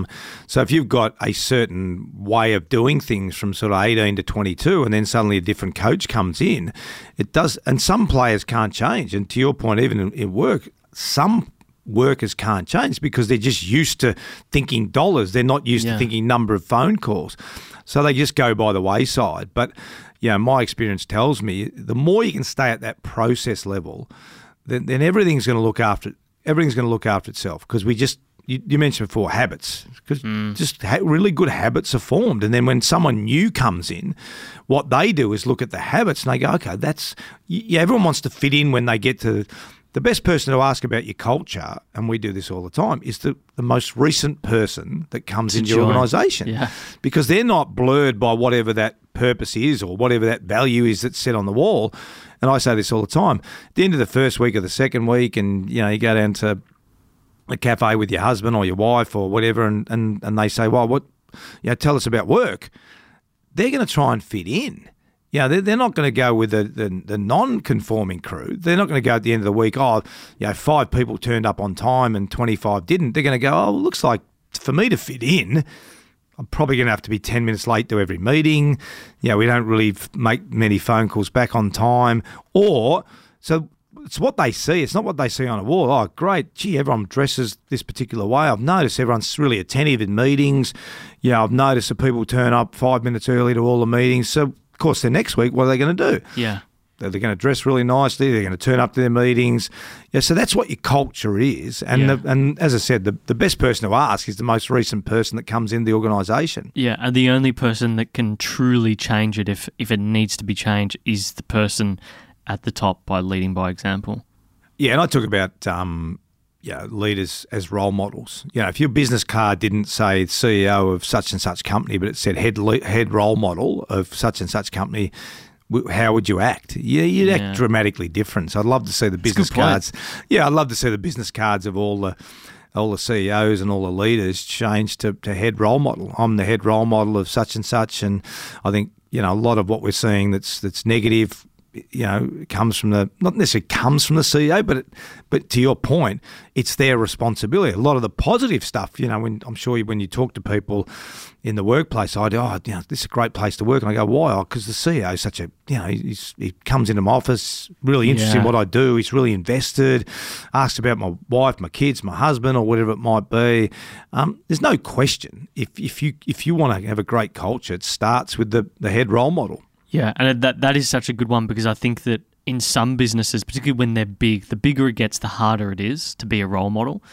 So if you've got a certain way of doing things from sort of 18 to 22 and then suddenly a different coach comes in, it does, and some players can't change. And to your point, even in work, some workers can't change because they're just used to thinking dollars. They're not used to thinking number of phone calls. So they just go by the wayside. But my experience tells me the more you can stay at that process level, then everything's going to look after itself. Because you mentioned before habits, because really good habits are formed. And then when someone new comes in, what they do is look at the habits and they go, okay, everyone wants to fit in when they get to. The best person to ask about your culture, and we do this all the time, is the most recent person that comes into your organisation. Yeah. Because they're not blurred by whatever that purpose is or whatever that value is that's set on the wall. And I say this all the time. At the end of the first week or the second week and, you go down to a cafe with your husband or your wife or whatever and they say, well, tell us about work. They're going to try and fit in. They're not going to go with the non-conforming crew. They're not going to go at the end of the week, 5 people turned up on time and 25 didn't. They're going to go, it looks like for me to fit in, I'm probably going to have to be 10 minutes late to every meeting. We don't really make many phone calls back on time. So it's what they see. It's not what they see on a wall. Oh, great. Gee, everyone dresses this particular way. I've noticed everyone's really attentive in meetings. I've noticed that people turn up 5 minutes early to all the meetings. So, of course, the next week, what are they going to do?
Yeah.
They're going to dress really nicely. They're going to turn up to their meetings. So that's what your culture is. And and as I said, the best person to ask is the most recent person that comes in the organisation.
Yeah, and the only person that can truly change it if it needs to be changed is the person at the top by leading by example.
Yeah, and I talk about leaders as role models. If your business card didn't say CEO of such and such company, but it said head role model of such and such company, how would you act? You'd act dramatically different. So I'd love to see the business cards. Yeah, I'd love to see the business cards of all the CEOs and all the leaders change to head role model. I'm the head role model of such and such, and I think a lot of what we're seeing that's negative comes from not necessarily comes from the CEO, but to your point, it's their responsibility. A lot of the positive stuff, when you talk to people in the workplace, I do, this is a great place to work. And I go, why? Because the CEO is such a, he comes into my office, really interested in what I do. He's really invested, asks about my wife, my kids, my husband, or whatever it might be. There's no question. If you want to have a great culture, it starts with the head role model.
Yeah, and that is such a good one, because I think that in some businesses, particularly when they're big, the bigger it gets, the harder it is to be a role model.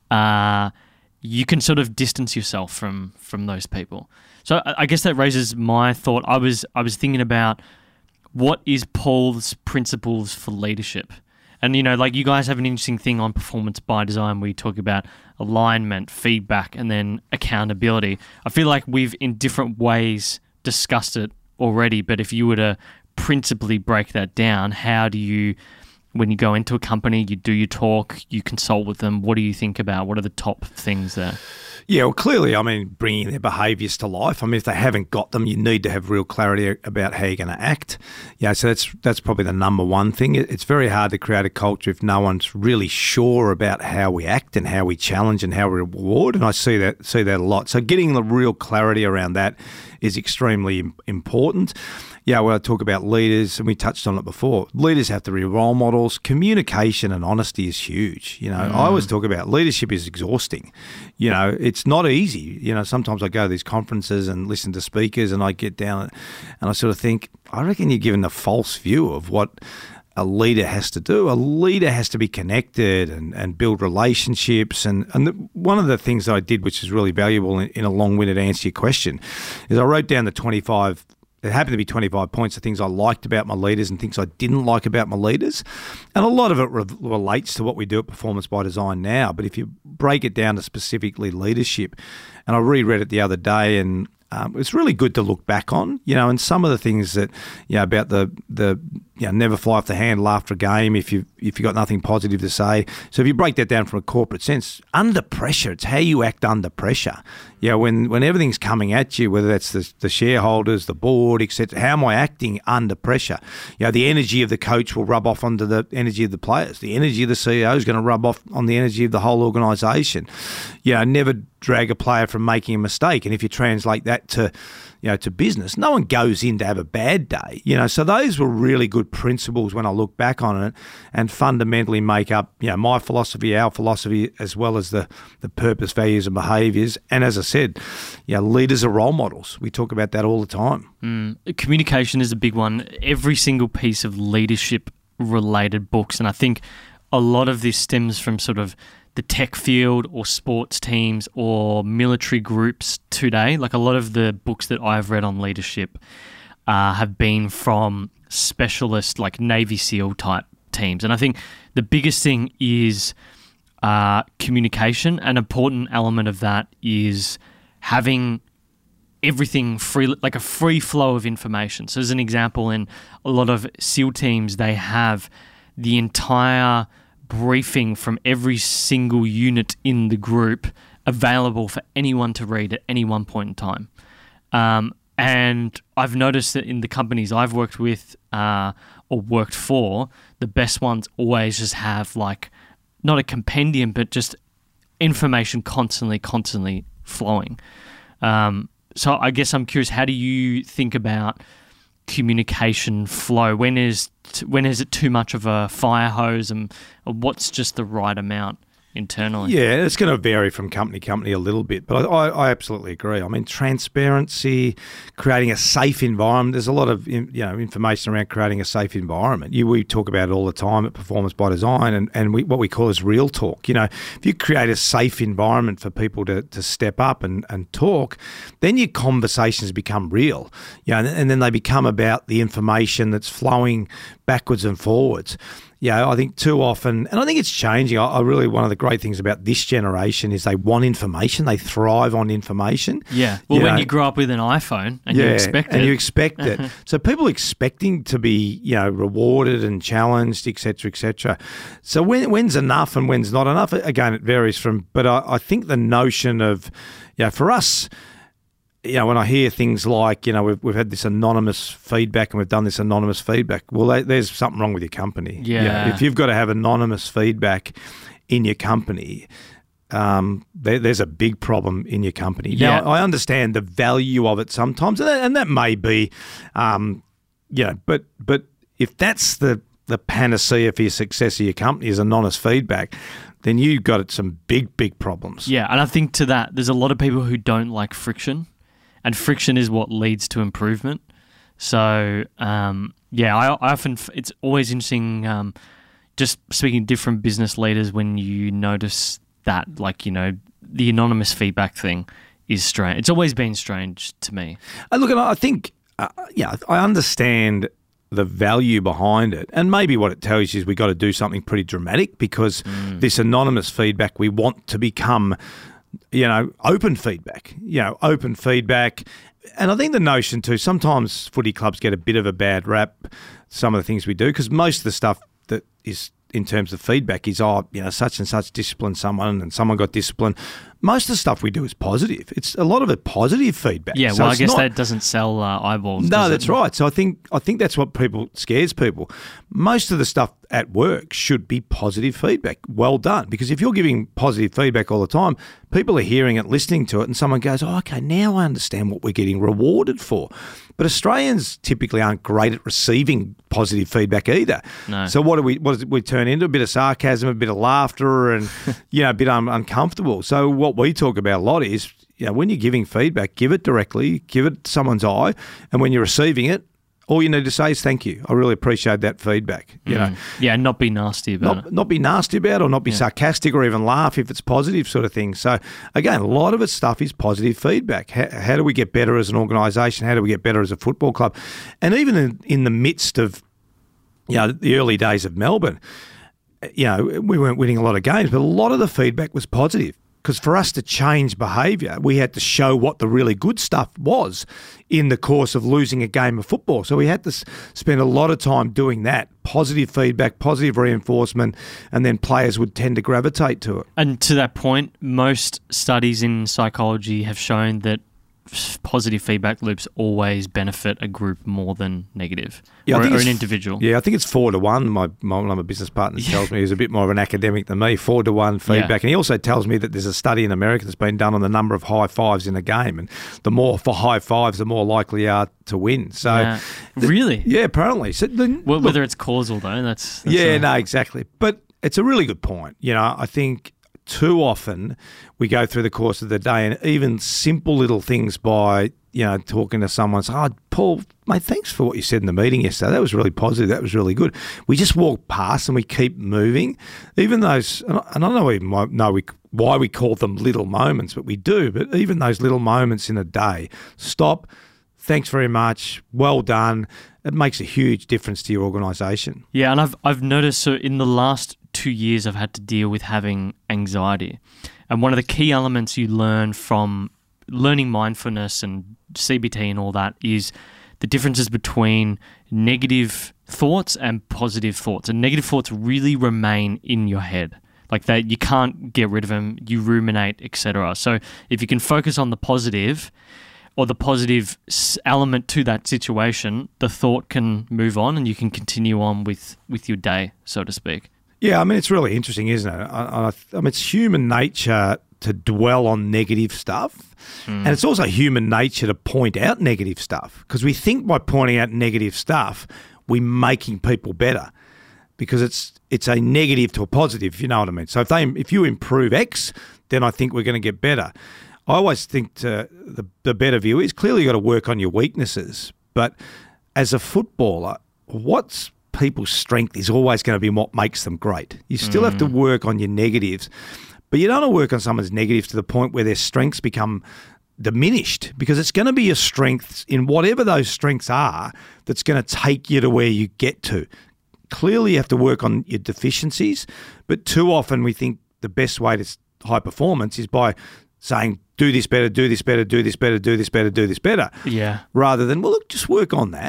You can sort of distance yourself from those people. So I guess that raises my thought. I was thinking about, what is Paul's principles for leadership? And, like you guys have an interesting thing on Performance by Design where you talk about alignment, feedback, and then accountability. I feel like we've in different ways discussed it already, but if you were to principally break that down, how do you, when you go into a company, you do your talk, you consult with them, what do you think about? What are the top things there?
Yeah, well, clearly, bringing their behaviours to life. If they haven't got them, you need to have real clarity about how you're going to act. Yeah, so that's probably the number one thing. It's very hard to create a culture if no one's really sure about how we act and how we challenge and how we reward. And I see that a lot. So getting the real clarity around that is extremely important. Yeah, when I talk about leaders, and we touched on it before, leaders have to be role models. Communication and honesty is huge. I always talk about leadership is exhausting. It's not easy. Sometimes I go to these conferences and listen to speakers, and I get down and I sort of think, I reckon you're given a false view of what a leader has to do. A leader has to be connected and build relationships. And one of the things that I did, which is really valuable in a long-winded answer to your question, is I wrote down the 25. It happened to be 25 points of things I liked about my leaders and things I didn't like about my leaders. And a lot of it relates to what we do at Performance by Design now. But if you break it down to specifically leadership, and I reread it the other day, and it's really good to look back on, and some of the things that, about the never fly off the handle after a game if you've got nothing positive to say. So if you break that down from a corporate sense, under pressure, it's how you act under pressure. When everything's coming at you, whether that's the shareholders, the board, etc., how am I acting under pressure? The energy of the coach will rub off onto the energy of the players. The energy of the CEO is going to rub off on the energy of the whole organisation. Never drag a player from making a mistake. And if you translate that to business, no one goes in to have a bad day. So those were really good principles when I look back on it, and fundamentally make up, my philosophy, our philosophy, as well as the purpose, values, and behaviours. And as I said, leaders are role models. We talk about that all the time.
Communication is a big one. Every single piece of leadership-related books, and I think a lot of this stems from sort of the tech field or sports teams or military groups today. Like, a lot of the books that I've read on leadership have been from specialist, like Navy SEAL type teams. And I think the biggest thing is communication. An important element of that is having everything free, like a free flow of information. So as an example, in a lot of SEAL teams, they have the entire briefing from every single unit in the group available for anyone to read at any one point in time. And I've noticed that in the companies I've worked with or worked for, the best ones always just have, like, not a compendium, but just information constantly flowing. So I guess I'm curious, how do you think about communication flow? When is it too much of a fire hose, and what's just the right amount internally?
Yeah, it's going to vary from company to company a little bit, but I absolutely agree. Transparency, creating a safe environment. There's a lot of information around creating a safe environment. We talk about it all the time at Performance by Design, and what we call is real talk. If you create a safe environment for people to step up and talk, then your conversations become real. And then they become about the information that's flowing backwards and forwards. I think too often, and I think it's changing. I really, one of the great things about this generation is they want information. They thrive on information.
Yeah. Well, when you grow up with an iPhone and you expect it. So people expecting to be, rewarded and challenged, et cetera, et cetera. So when's enough and when's not enough? Again, it varies but I think the notion of, for us,
when I hear things like, we've had this anonymous feedback and we've done this anonymous feedback, well, there's something wrong with your company.
Yeah.
If you've got to have anonymous feedback in your company, there's a big problem in your company.
Yeah.
Now, I understand the value of it sometimes, and that may be, but if that's the panacea for your success of your company is anonymous feedback, then you've got some big, big problems.
Yeah, and I think to that, there's a lot of people who don't like friction, and friction is what leads to improvement. So, I often, it's always interesting just speaking to different business leaders when you notice that, the anonymous feedback thing is strange. It's always been strange to me.
Look, I think, I understand the value behind it. And maybe what it tells you is we got to do something pretty dramatic because this anonymous feedback, we want to become, open feedback, open feedback. And I think the notion too, sometimes footy clubs get a bit of a bad rap, some of the things we do, because most of the stuff that is in terms of feedback is, such and such disciplined someone and someone got disciplined. Most of the stuff we do is positive. It's a lot of it positive feedback.
Yeah,
so
I guess that doesn't sell eyeballs.
No, that's right. So I think that's what scares people. Most of the stuff at work should be positive feedback. Well done. Because if you're giving positive feedback all the time, people are hearing it, listening to it, and someone goes, oh, okay, now I understand what we're getting rewarded for. But Australians typically aren't great at receiving positive feedback either.
No.
So what does we turn into? A bit of sarcasm, a bit of laughter, and a bit uncomfortable. So what we talk about a lot is, when you're giving feedback, give it directly, give it someone's eye, and when you're receiving it, all you need to say is thank you. I really appreciate that feedback.
Yeah, and not be nasty about it.
Not be nasty about it, or not be sarcastic, or even laugh if it's positive sort of thing. So again, a lot of its stuff is positive feedback. How do we get better as an organisation? How do we get better as a football club? And even in the midst of the early days of Melbourne, we weren't winning a lot of games, but a lot of the feedback was positive. Because for us to change behaviour, we had to show what the really good stuff was in the course of losing a game of football. So we had to spend a lot of time doing that, positive feedback, positive reinforcement, and then players would tend to gravitate to it.
And to that point, most studies in psychology have shown that positive feedback loops always benefit a group more than negative, or an individual.
Yeah, I think it's 4-1. My business partner tells me, he's a bit more of an academic than me, 4-1 feedback. Yeah. And he also tells me that there's a study in America that's been done on the number of high fives in a game, and the more for high fives, the more likely you are to win. So,
really?
Yeah, apparently. So
whether it's causal though, that's
no, exactly. But it's a really good point. I think too often we go through the course of the day and even simple little things by, talking to someone, say, oh, Paul, mate, thanks for what you said in the meeting yesterday. That was really positive. That was really good. We just walk past and we keep moving. Even those, and I don't even know why we call them little moments, but we do. But even those little moments in a day, stop, thanks very much, well done. It makes a huge difference to your organisation.
Yeah, and I've noticed, so in the last 2 years I've had to deal with having anxiety. And one of the key elements you learn from learning mindfulness and CBT and all that is the differences between negative thoughts and positive thoughts. And negative thoughts really remain in your head. Like that, you can't get rid of them, you ruminate, etc. So if you can focus on the positive or the positive element to that situation, the thought can move on and you can continue on with your day, so to speak.
Yeah, I mean, it's really interesting, isn't it? I mean, it's human nature to dwell on negative stuff. And it's also human nature to point out negative stuff, because we think by pointing out negative stuff, we're making people better, because it's a negative to a positive, if you know what I mean. So if you improve X, then I think we're going to get better. I always think the better view is clearly you've got to work on your weaknesses. But as a footballer, what's people's strength is always going to be what makes them great. You still have to work on your negatives, but you don't want to work on someone's negatives to the point where their strengths become diminished, because it's going to be your strengths in whatever those strengths are that's going to take you to where you get to. Clearly you have to work on your deficiencies, but too often we think the best way to high performance is by saying, do this better, do this better, do this better, do this better, do this better.
Yeah.
Rather than, well, look, just work on that.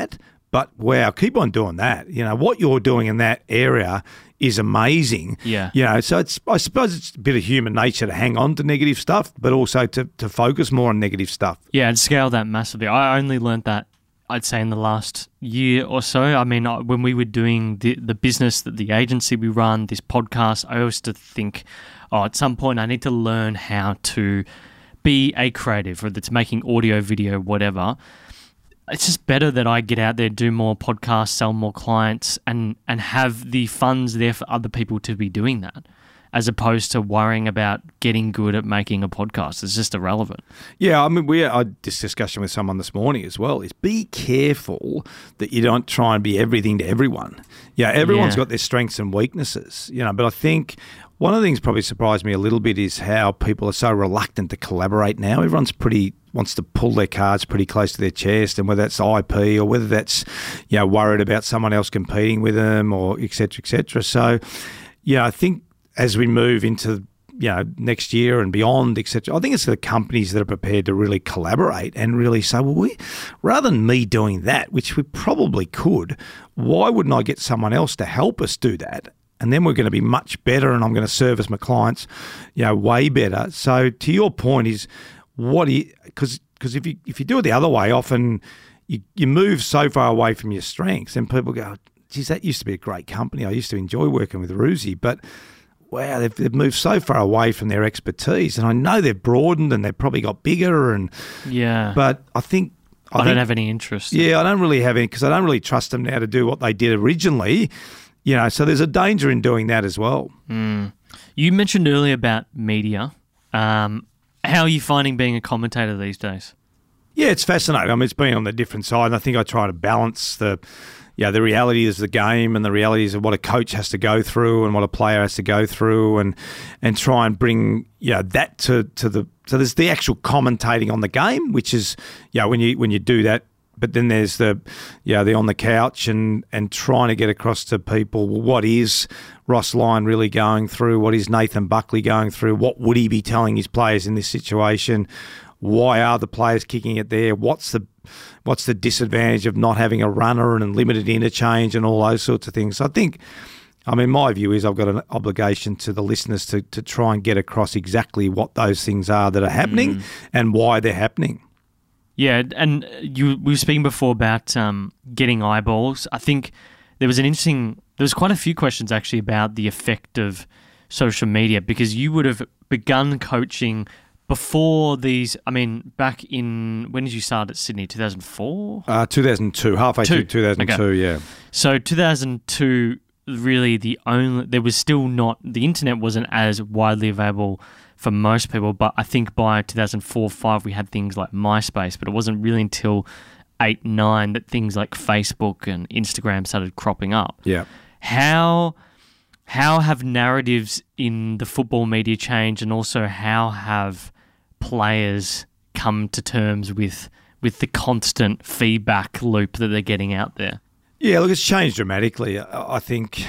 But wow, keep on doing that. What you're doing in that area is amazing.
Yeah.
So I suppose it's a bit of human nature to hang on to negative stuff, but also to focus more on negative stuff.
Yeah, and scale that massively. I only learned that, I'd say, in the last year or so. I mean, when we were doing the business, the agency we run, this podcast, I used to think, at some point I need to learn how to be a creative, whether it's making audio, video, whatever. It's just better that I get out there, do more podcasts, sell more clients, and have the funds there for other people to be doing that, as opposed to worrying about getting good at making a podcast. It's just irrelevant.
Yeah, I mean, I had this discussion with someone this morning as well, is be careful that you don't try and be everything to everyone. Yeah, everyone's got their strengths and weaknesses, but I think one of the things probably surprised me a little bit is how people are so reluctant to collaborate now. Everyone's wants to pull their cards pretty close to their chest, and whether that's IP or whether that's, worried about someone else competing with them or et cetera, et cetera. So, I think as we move into, next year and beyond, et cetera, I think it's the companies that are prepared to really collaborate and really say, well, rather than me doing that, which we probably could, why wouldn't I get someone else to help us do that? And then we're going to be much better, and I'm going to service my clients, way better. So to your point is, because if you do it the other way, often you move so far away from your strengths, and people go, geez, that used to be a great company. I used to enjoy working with Ruzi, but wow, they've moved so far away from their expertise. And I know they've broadened and they've probably got bigger. But I think
I don't have any interest.
Yeah, I don't really have any, because I don't really trust them now to do what they did originally. So there's a danger in doing that as well.
You mentioned earlier about media. How are you finding being a commentator these days?
Yeah, it's fascinating. I mean, it's been on the different side, and I think I try to balance the realities of the game and the realities of what a coach has to go through and what a player has to go through, and try and bring that to the. So there's the actual commentating on the game, which is when you do that. But then there's the on the couch and trying to get across to people, well, what is Ross Lyon really going through? What is Nathan Buckley going through? What would he be telling his players in this situation? Why are the players kicking it there? What's the disadvantage of not having a runner and limited interchange and all those sorts of things? So I think, my view is I've got an obligation to the listeners to try and get across exactly what those things are that are happening and why they're happening.
Yeah, and we were speaking before about getting eyeballs. I think there was quite a few questions actually about the effect of social media, because you would have begun coaching before these. Back in, when did you start at Sydney? 2004?
2002, halfway through 2002, okay. Yeah.
So 2002, really there was still not, the internet wasn't as widely available for most people, but I think by 2004-05 we had things like MySpace, but it wasn't really until 8-9 that things like Facebook and Instagram started cropping up.
Yeah.
How have narratives in the football media changed, and also how have players come to terms with the constant feedback loop that they're getting out there?
Yeah, look, it's changed dramatically. I think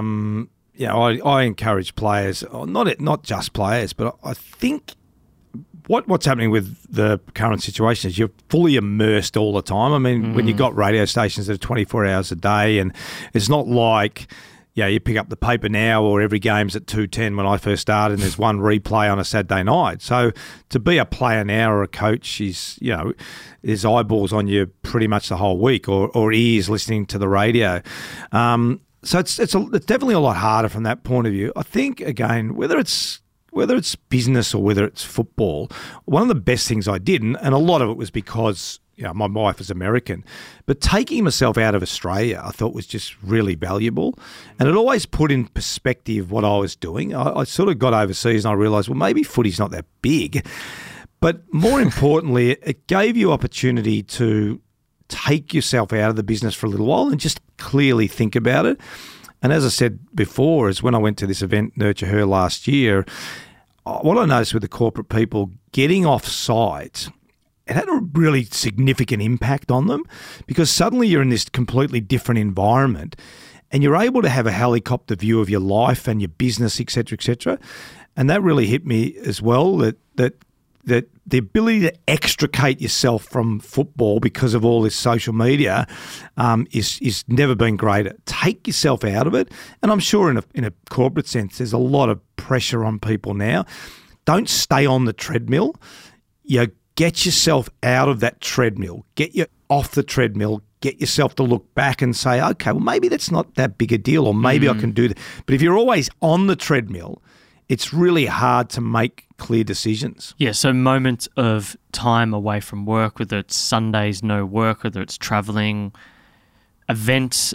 I encourage players, not just players, but I think what's happening with the current situation is you're fully immersed all the time. When you've got radio stations that are 24 hours a day, and it's not like, you pick up the paper now or every game's at 2:10 when I first started and there's one replay on a Saturday night. So to be a player now or a coach is, there's eyeballs on you pretty much the whole week, or ears listening to the radio. So it's definitely a lot harder from that point of view. I think, again, whether it's business or whether it's football, one of the best things I did, and a lot of it was because my wife is American, but taking myself out of Australia I thought was just really valuable, and it always put in perspective what I was doing. I sort of got overseas and I realised, well, maybe footy's not that big, but more importantly, it gave you opportunity to take yourself out of the business for a little while and just clearly think about it. And as I said before, is when I went to this event, Nurture Her, last year, what I noticed with the corporate people getting off site, it had a really significant impact on them, because suddenly you're in this completely different environment and you're able to have a helicopter view of your life and your business, et cetera, et cetera. And that really hit me as well, that that the ability to extricate yourself from football because of all this social media is never been greater. Take yourself out of it. And I'm sure in a corporate sense, there's a lot of pressure on people now. Don't stay on the treadmill. Get yourself out of that treadmill. Get you off the treadmill. Get yourself to look back and say, okay, well, maybe that's not that big a deal, or maybe I can do that. But if you're always on the treadmill, it's really hard to make clear decisions.
Yeah, so moments of time away from work, whether it's Sundays, no work, whether it's traveling, events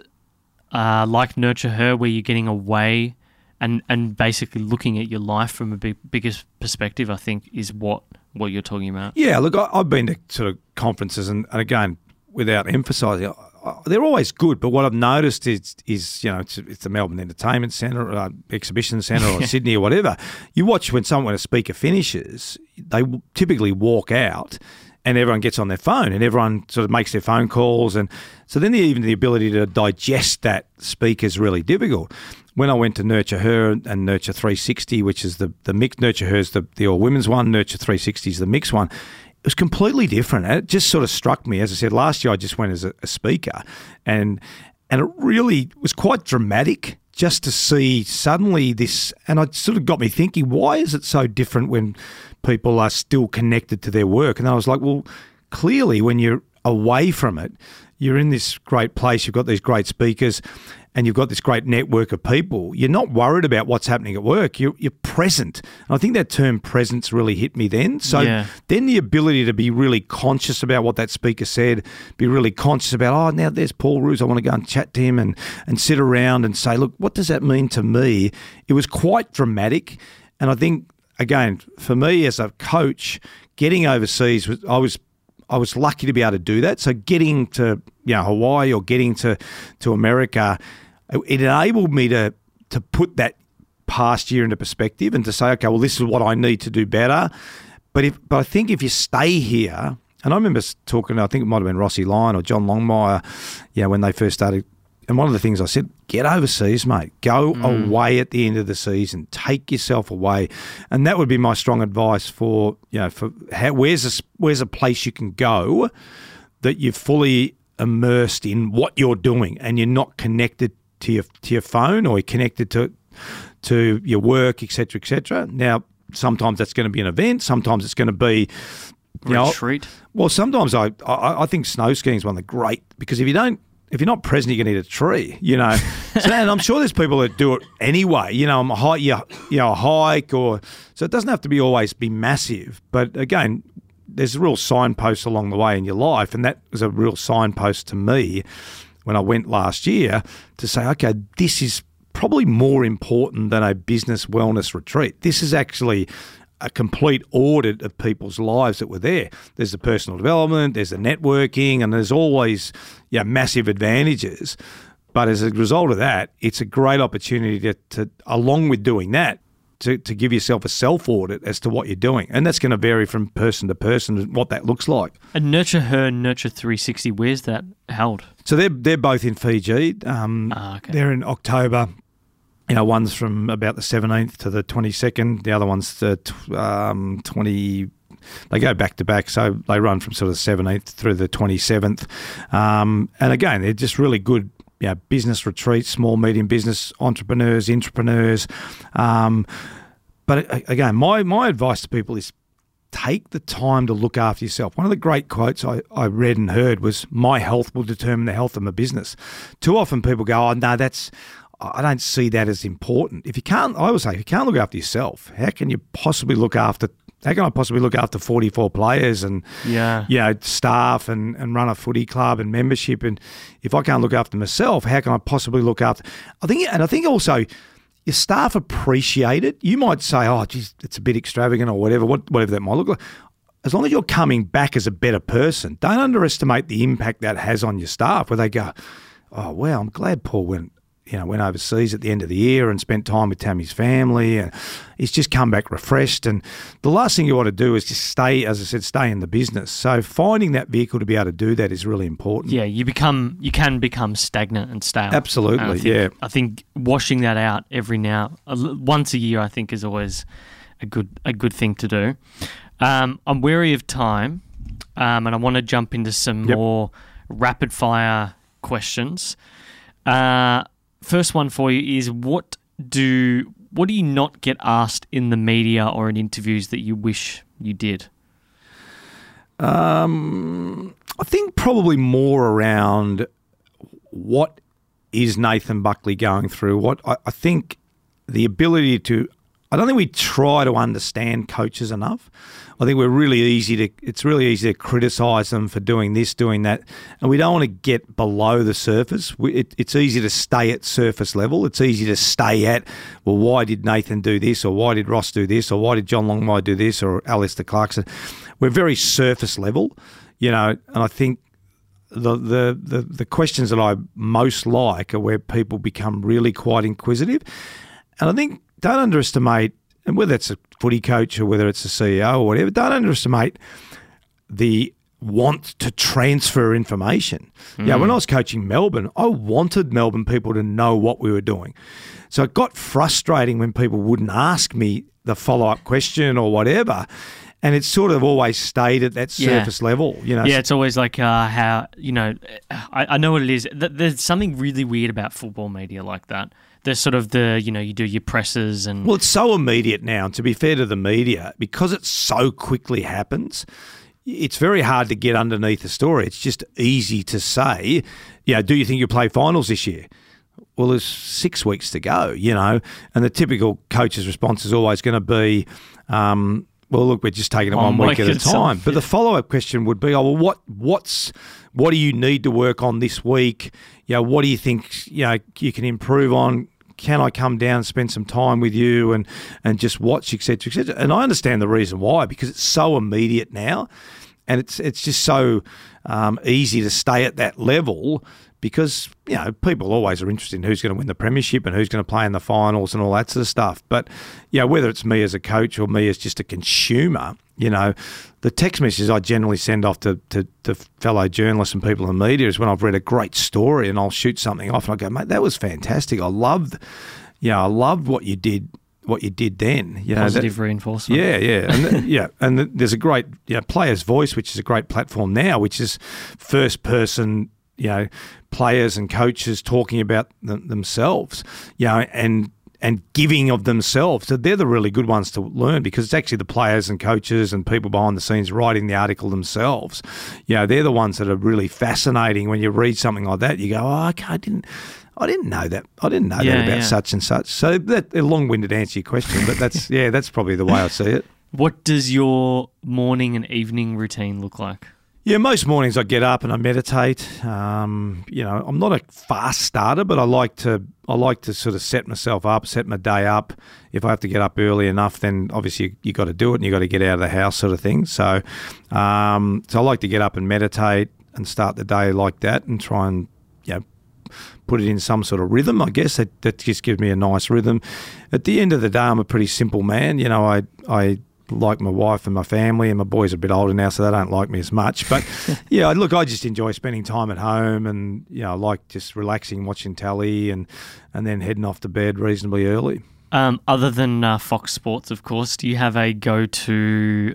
like Nurture Her, where you're getting away and basically looking at your life from a biggest perspective, I think, is what you're talking about.
Yeah, look, I've been to sort of conferences, and again, without emphasising, they're always good. But what I've noticed is it's the Melbourne Entertainment Centre, Exhibition Centre, or Sydney or whatever. You watch when a speaker finishes, they typically walk out, and everyone gets on their phone, and everyone sort of makes their phone calls, and so then even the ability to digest that speaker is really difficult. When I went to Nurture Her and Nurture 360, which is the mix, Nurture Her is the all-women's one, Nurture 360 is the mixed one, it was completely different. And it just sort of struck me. As I said, last year I just went as a speaker, and it really was quite dramatic just to see suddenly this, and it sort of got me thinking, why is it so different when people are still connected to their work? And I was like, well, clearly when you're away from it, you're in this great place, you've got these great speakers, and you've got this great network of people. You're not worried about what's happening at work. You're present. And I think that term presence really hit me then. So then the ability to be really conscious about what that speaker said, be really conscious about, now there's Paul Roos, I want to go and chat to him and sit around and say, look, what does that mean to me? It was quite dramatic. And I think, again, for me as a coach, getting overseas, I was lucky to be able to do that. So getting to Hawaii or getting to America, it enabled me to put that past year into perspective and to say, okay, well, this is what I need to do better. But I think if you stay here, and I remember talking, I think it might have been Rossi Lyon or John Longmire, when they first started. And one of the things I said, get overseas, mate. Go away at the end of the season. Take yourself away. And that would be my strong advice for where's a place you can go that you're fully immersed in what you're doing and you're not connected to your phone or you're connected to your work, et cetera, et cetera. Now, sometimes that's going to be an event. Sometimes it's going to be
retreat.
Well, sometimes I think snow skiing is one of the great, because if you're not present, you're going to eat a tree, So, and I'm sure there's people that do it anyway, a hike or, so it doesn't have to always be massive. But again, there's a real signpost along the way in your life. And that was a real signpost to me when I went last year to say, okay, this is probably more important than a business wellness retreat. This is actually a complete audit of people's lives that were there. There's the personal development, there's the networking, and there's always massive advantages. But as a result of that, it's a great opportunity to along with doing that, to give yourself a self-audit as to what you're doing. And that's going to vary from person to person, what that looks like.
And Nurture Her, Nurture 360, where's that held?
So they're both in Fiji.
Okay.
They're in October. One's from about the 17th to the 22nd. The other one's the 20. They go back to back, so they run from sort of the 17th through the 27th. And again, they're just really good, business retreats, small, medium business entrepreneurs, intrapreneurs. But again, my advice to people is take the time to look after yourself. One of the great quotes I read and heard was, "My health will determine the health of my business." Too often people go, "Oh, no, I don't see that as important." I always say, if you can't look after yourself, how can I possibly look after 44 players and staff and run a footy club and membership? And if I can't look after myself, how can I possibly look after? I think also your staff appreciate it. You might say, "Oh, geez, it's a bit extravagant," or whatever that might look like. As long as you're coming back as a better person, don't underestimate the impact that has on your staff, where they go, "Oh, wow, I'm glad Paul went overseas at the end of the year and spent time with Tammy's family, and he's just come back refreshed." And the last thing you want to do is just stay in the business. So finding that vehicle to be able to do that is really important.
Yeah, you can become stagnant and stale.
Absolutely,
I think washing that out once a year, I think, is always a good thing to do. I'm wary of time, and I want to jump into some more rapid fire questions. First one for you is what do you not get asked in the media or in interviews that you wish you did?
I think probably more around what is Nathan Buckley going through. What I think the ability to, I don't think we try to understand coaches enough. I think it's really easy to criticise them for doing this, doing that, and we don't want to get below the surface. It's easy to stay at surface level. It's easy to stay at, well, why did Nathan do this, or why did Ross do this, or why did John Longmire do this, or Alistair Clarkson. We're very surface level, and I think the questions that I most like are where people become really quite inquisitive, and I think don't underestimate. And whether it's a footy coach or whether it's a CEO or whatever, don't underestimate the want to transfer information. Yeah, when I was coaching Melbourne, I wanted Melbourne people to know what we were doing. So it got frustrating when people wouldn't ask me the follow-up question or whatever. And it's sort of always stayed at that surface level,
Yeah, it's always like how, I know what it is. There's something really weird about football media like that. There's sort of you do your presses and...
Well, it's so immediate now. And to be fair to the media, because it so quickly happens, it's very hard to get underneath the story. It's just easy to say, do you think you'll play finals this year? Well, there's 6 weeks to go, and the typical coach's response is always going to be... well, look, we're just taking it one week at a time. But the follow-up question would be, what do you need to work on this week? What do you think you can improve on? Can I come down and spend some time with you and just watch, et cetera, et cetera? And I understand the reason why, because it's so immediate now, and it's just so easy to stay at that level. Because, people always are interested in who's going to win the premiership and who's going to play in the finals and all that sort of stuff. But, whether it's me as a coach or me as just a consumer, the text messages I generally send off to fellow journalists and people in the media is when I've read a great story and I'll shoot something off and I go, mate, that was fantastic. I loved what you did. What you did then,
positive reinforcement.
And there's a great Players Voice, which is a great platform now, which is first person, players and coaches talking about themselves, and giving of themselves. So they're the really good ones to learn, because it's actually the players and coaches and people behind the scenes writing the article themselves. They're the ones that are really fascinating. When you read something like that, you go, oh, okay, I didn't know that. I didn't know that about such and such. So that a long-winded answer to your question, but that's probably the way I see it.
What does your morning and evening routine look like?
Yeah, most mornings I get up and I meditate. I'm not a fast starter, but I like to sort of set myself up, set my day up. If I have to get up early enough, then obviously you got to do it and you got to get out of the house, sort of thing. So, I like to get up and meditate and start the day like that and try and put it in some sort of rhythm. I guess that just gives me a nice rhythm. At the end of the day, I'm a pretty simple man. I like my wife and my family, and my boys are a bit older now, so they don't like me as much. But look, I just enjoy spending time at home, and I like just relaxing, watching telly, and then heading off to bed reasonably early.
Other than Fox Sports, of course, do you have a go-to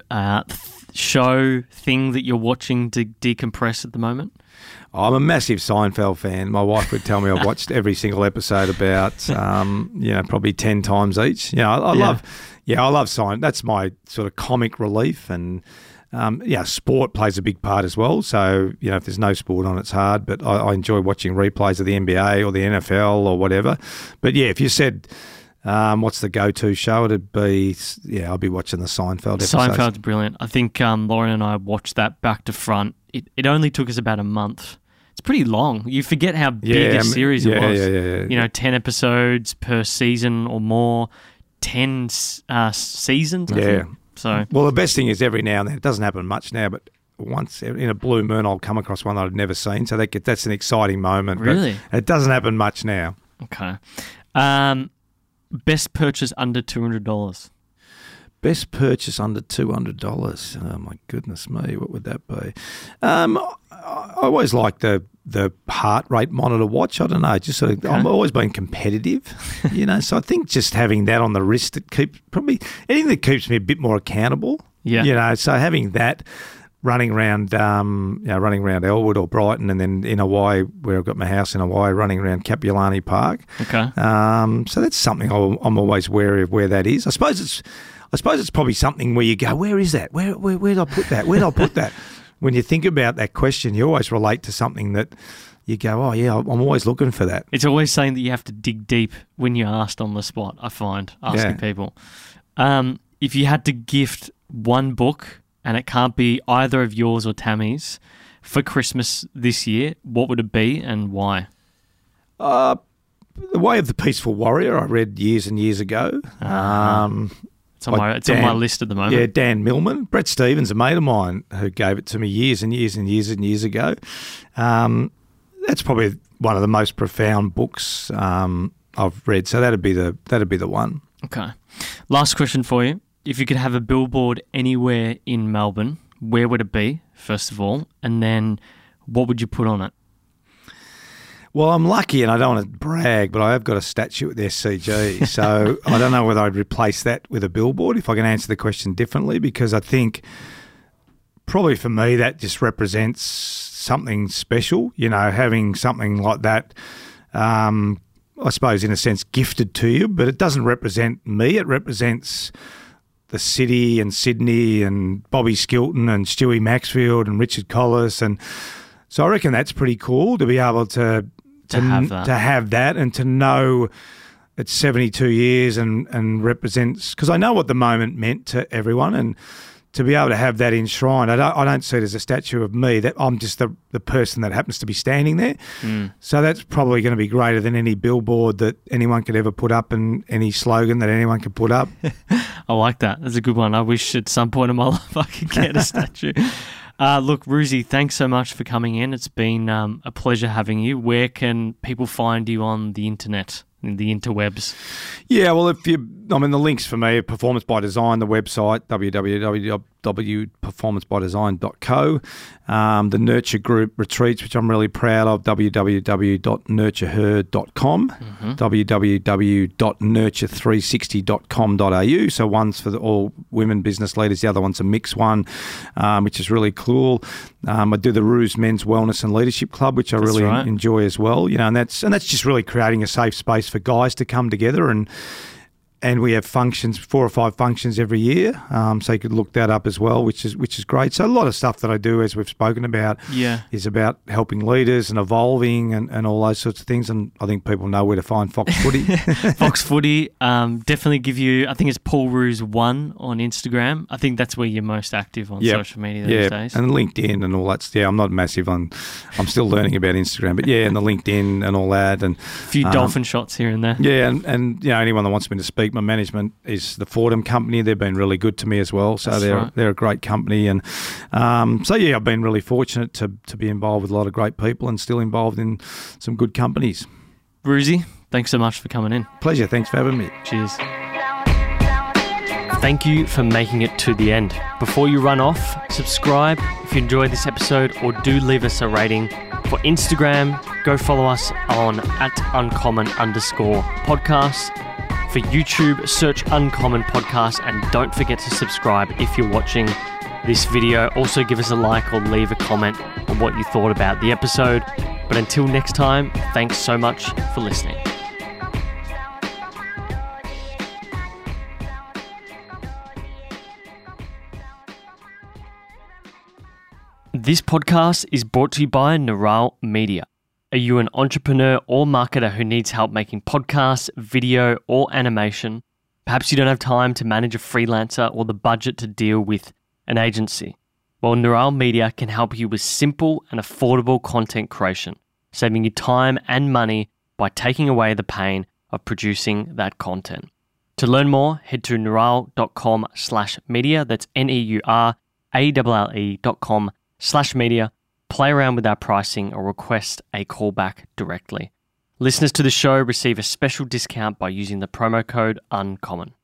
show thing that you're watching to decompress at the moment?
I'm a massive Seinfeld fan. My wife would tell me I've watched every single episode about, probably 10 times each. I love Seinfeld. That's my sort of comic relief, and sport plays a big part as well. So if there's no sport on, it's hard. But I enjoy watching replays of the NBA or the NFL or whatever. But if you said, what's the go-to show? It'd be, I'll be watching the Seinfeld episodes.
Seinfeld's brilliant. I think Lauren and I watched that back to front. It only took us about a month. It's pretty long. You forget how big a series it was.
Yeah.
10 episodes per season or more, 10 seasons, I think. So,
well, the best thing is every now and then, it doesn't happen much now, but once in a blue moon I'll come across one that I've never seen. So that's an exciting moment.
Really?
But it doesn't happen much now.
Okay. Best purchase under $200?
Best purchase under $200. Oh my goodness me, what would that be? I always like the heart rate monitor watch. I don't know, just sort of. Okay. I've always been competitive, So I think just having that on the wrist, anything that keeps me a bit more accountable.
Yeah.
So having that running around, running around Elwood or Brighton, and then in Hawaii, where I've got my house in Hawaii, running around Kapulani Park.
Okay.
So that's something I'm always wary of where that is. I suppose it's probably something where you go, where is that? Where did I put that? Where did I put that? When you think about that question, you always relate to something that you go, oh yeah, I'm always looking for that.
It's always saying that you have to dig deep when you're asked on the spot, I find, asking people. If you had to gift one book, and it can't be either of yours or Tammy's, for Christmas this year, what would it be and why?
The Way of the Peaceful Warrior, I read years and years ago.
It's on my list at the moment.
Yeah, Dan Millman. Brett Stevens, a mate of mine, who gave it to me years and years and years and years ago. That's probably one of the most profound books I've read. So that'd be the one.
Okay. Last question for you. If you could have a billboard anywhere in Melbourne, where would it be, first of all? And then what would you put on it?
Well, I'm lucky, and I don't want to brag, but I have got a statue at the SCG. So I don't know whether I'd replace that with a billboard, if I can answer the question differently, because I think probably for me that just represents something special, having something like that, I suppose in a sense gifted to you, but it doesn't represent me. It represents the city and Sydney and Bobby Skilton and Stewie Maxfield and Richard Collis. And so I reckon that's pretty cool to be able to have that and to know it's 72 years and represents, because I know what the moment meant to everyone, and to be able to have that enshrined, I don't see it as a statue of me, that I'm just the person that happens to be standing there. So that's probably going to be greater than any billboard that anyone could ever put up and any slogan that anyone could put up.
I like that. That's a good one. I wish at some point in my life I could get a statue. Look, Ruzi, thanks so much for coming in. It's been a pleasure having you. Where can people find you on the internet, in the interwebs?
Yeah, well, the links for me are Performance by Design, the website, www.performancebydesign.co. The Nurture Group retreats, which I'm really proud of, www.nurtureher.com, www.nurture360.com.au. So one's for all women business leaders, the other one's a mixed one, which is really cool. I do the Ruse Men's Wellness and Leadership Club, which I really enjoy as well. And that's just really creating a safe space for guys to come together, and we have functions, 4 or 5 functions every year. So you could look that up as well, which is great. So a lot of stuff that I do, as we've spoken about, is about helping leaders and evolving and all those sorts of things. And I think people know where to find Fox Footy.
Fox Footy, definitely give you, I think it's Paul Roos 1 on Instagram. I think that's where you're most active on social media these days.
And LinkedIn and all that. Yeah, I'm not massive on, I'm still learning about Instagram, but and the LinkedIn and all that. And
a few dolphin shots here and there.
Yeah, and anyone that wants me to speak, my management is the Fordham Company. They've been really good to me as well. So they're a great company. And I've been really fortunate to be involved with a lot of great people and still involved in some good companies.
Ruzi, thanks so much for coming in.
Pleasure. Thanks for having me.
Cheers. Thank you for making it to the end. Before you run off, subscribe if you enjoyed this episode, or do leave us a rating. For Instagram, go follow us on @uncommon_podcast. For YouTube, search Uncommon Podcast, and don't forget to subscribe if you're watching this video. Also give us a like or leave a comment on what you thought about the episode. But until next time, thanks so much for listening. This podcast is brought to you by Neural Media. Are you an entrepreneur or marketer who needs help making podcasts, video, or animation? Perhaps you don't have time to manage a freelancer or the budget to deal with an agency. Well, Neural Media can help you with simple and affordable content creation, saving you time and money by taking away the pain of producing that content. To learn more, head to neural.com/media. That's NEURALLE.com/media. Play around with our pricing or request a callback directly. Listeners to the show receive a special discount by using the promo code UNCOMMON.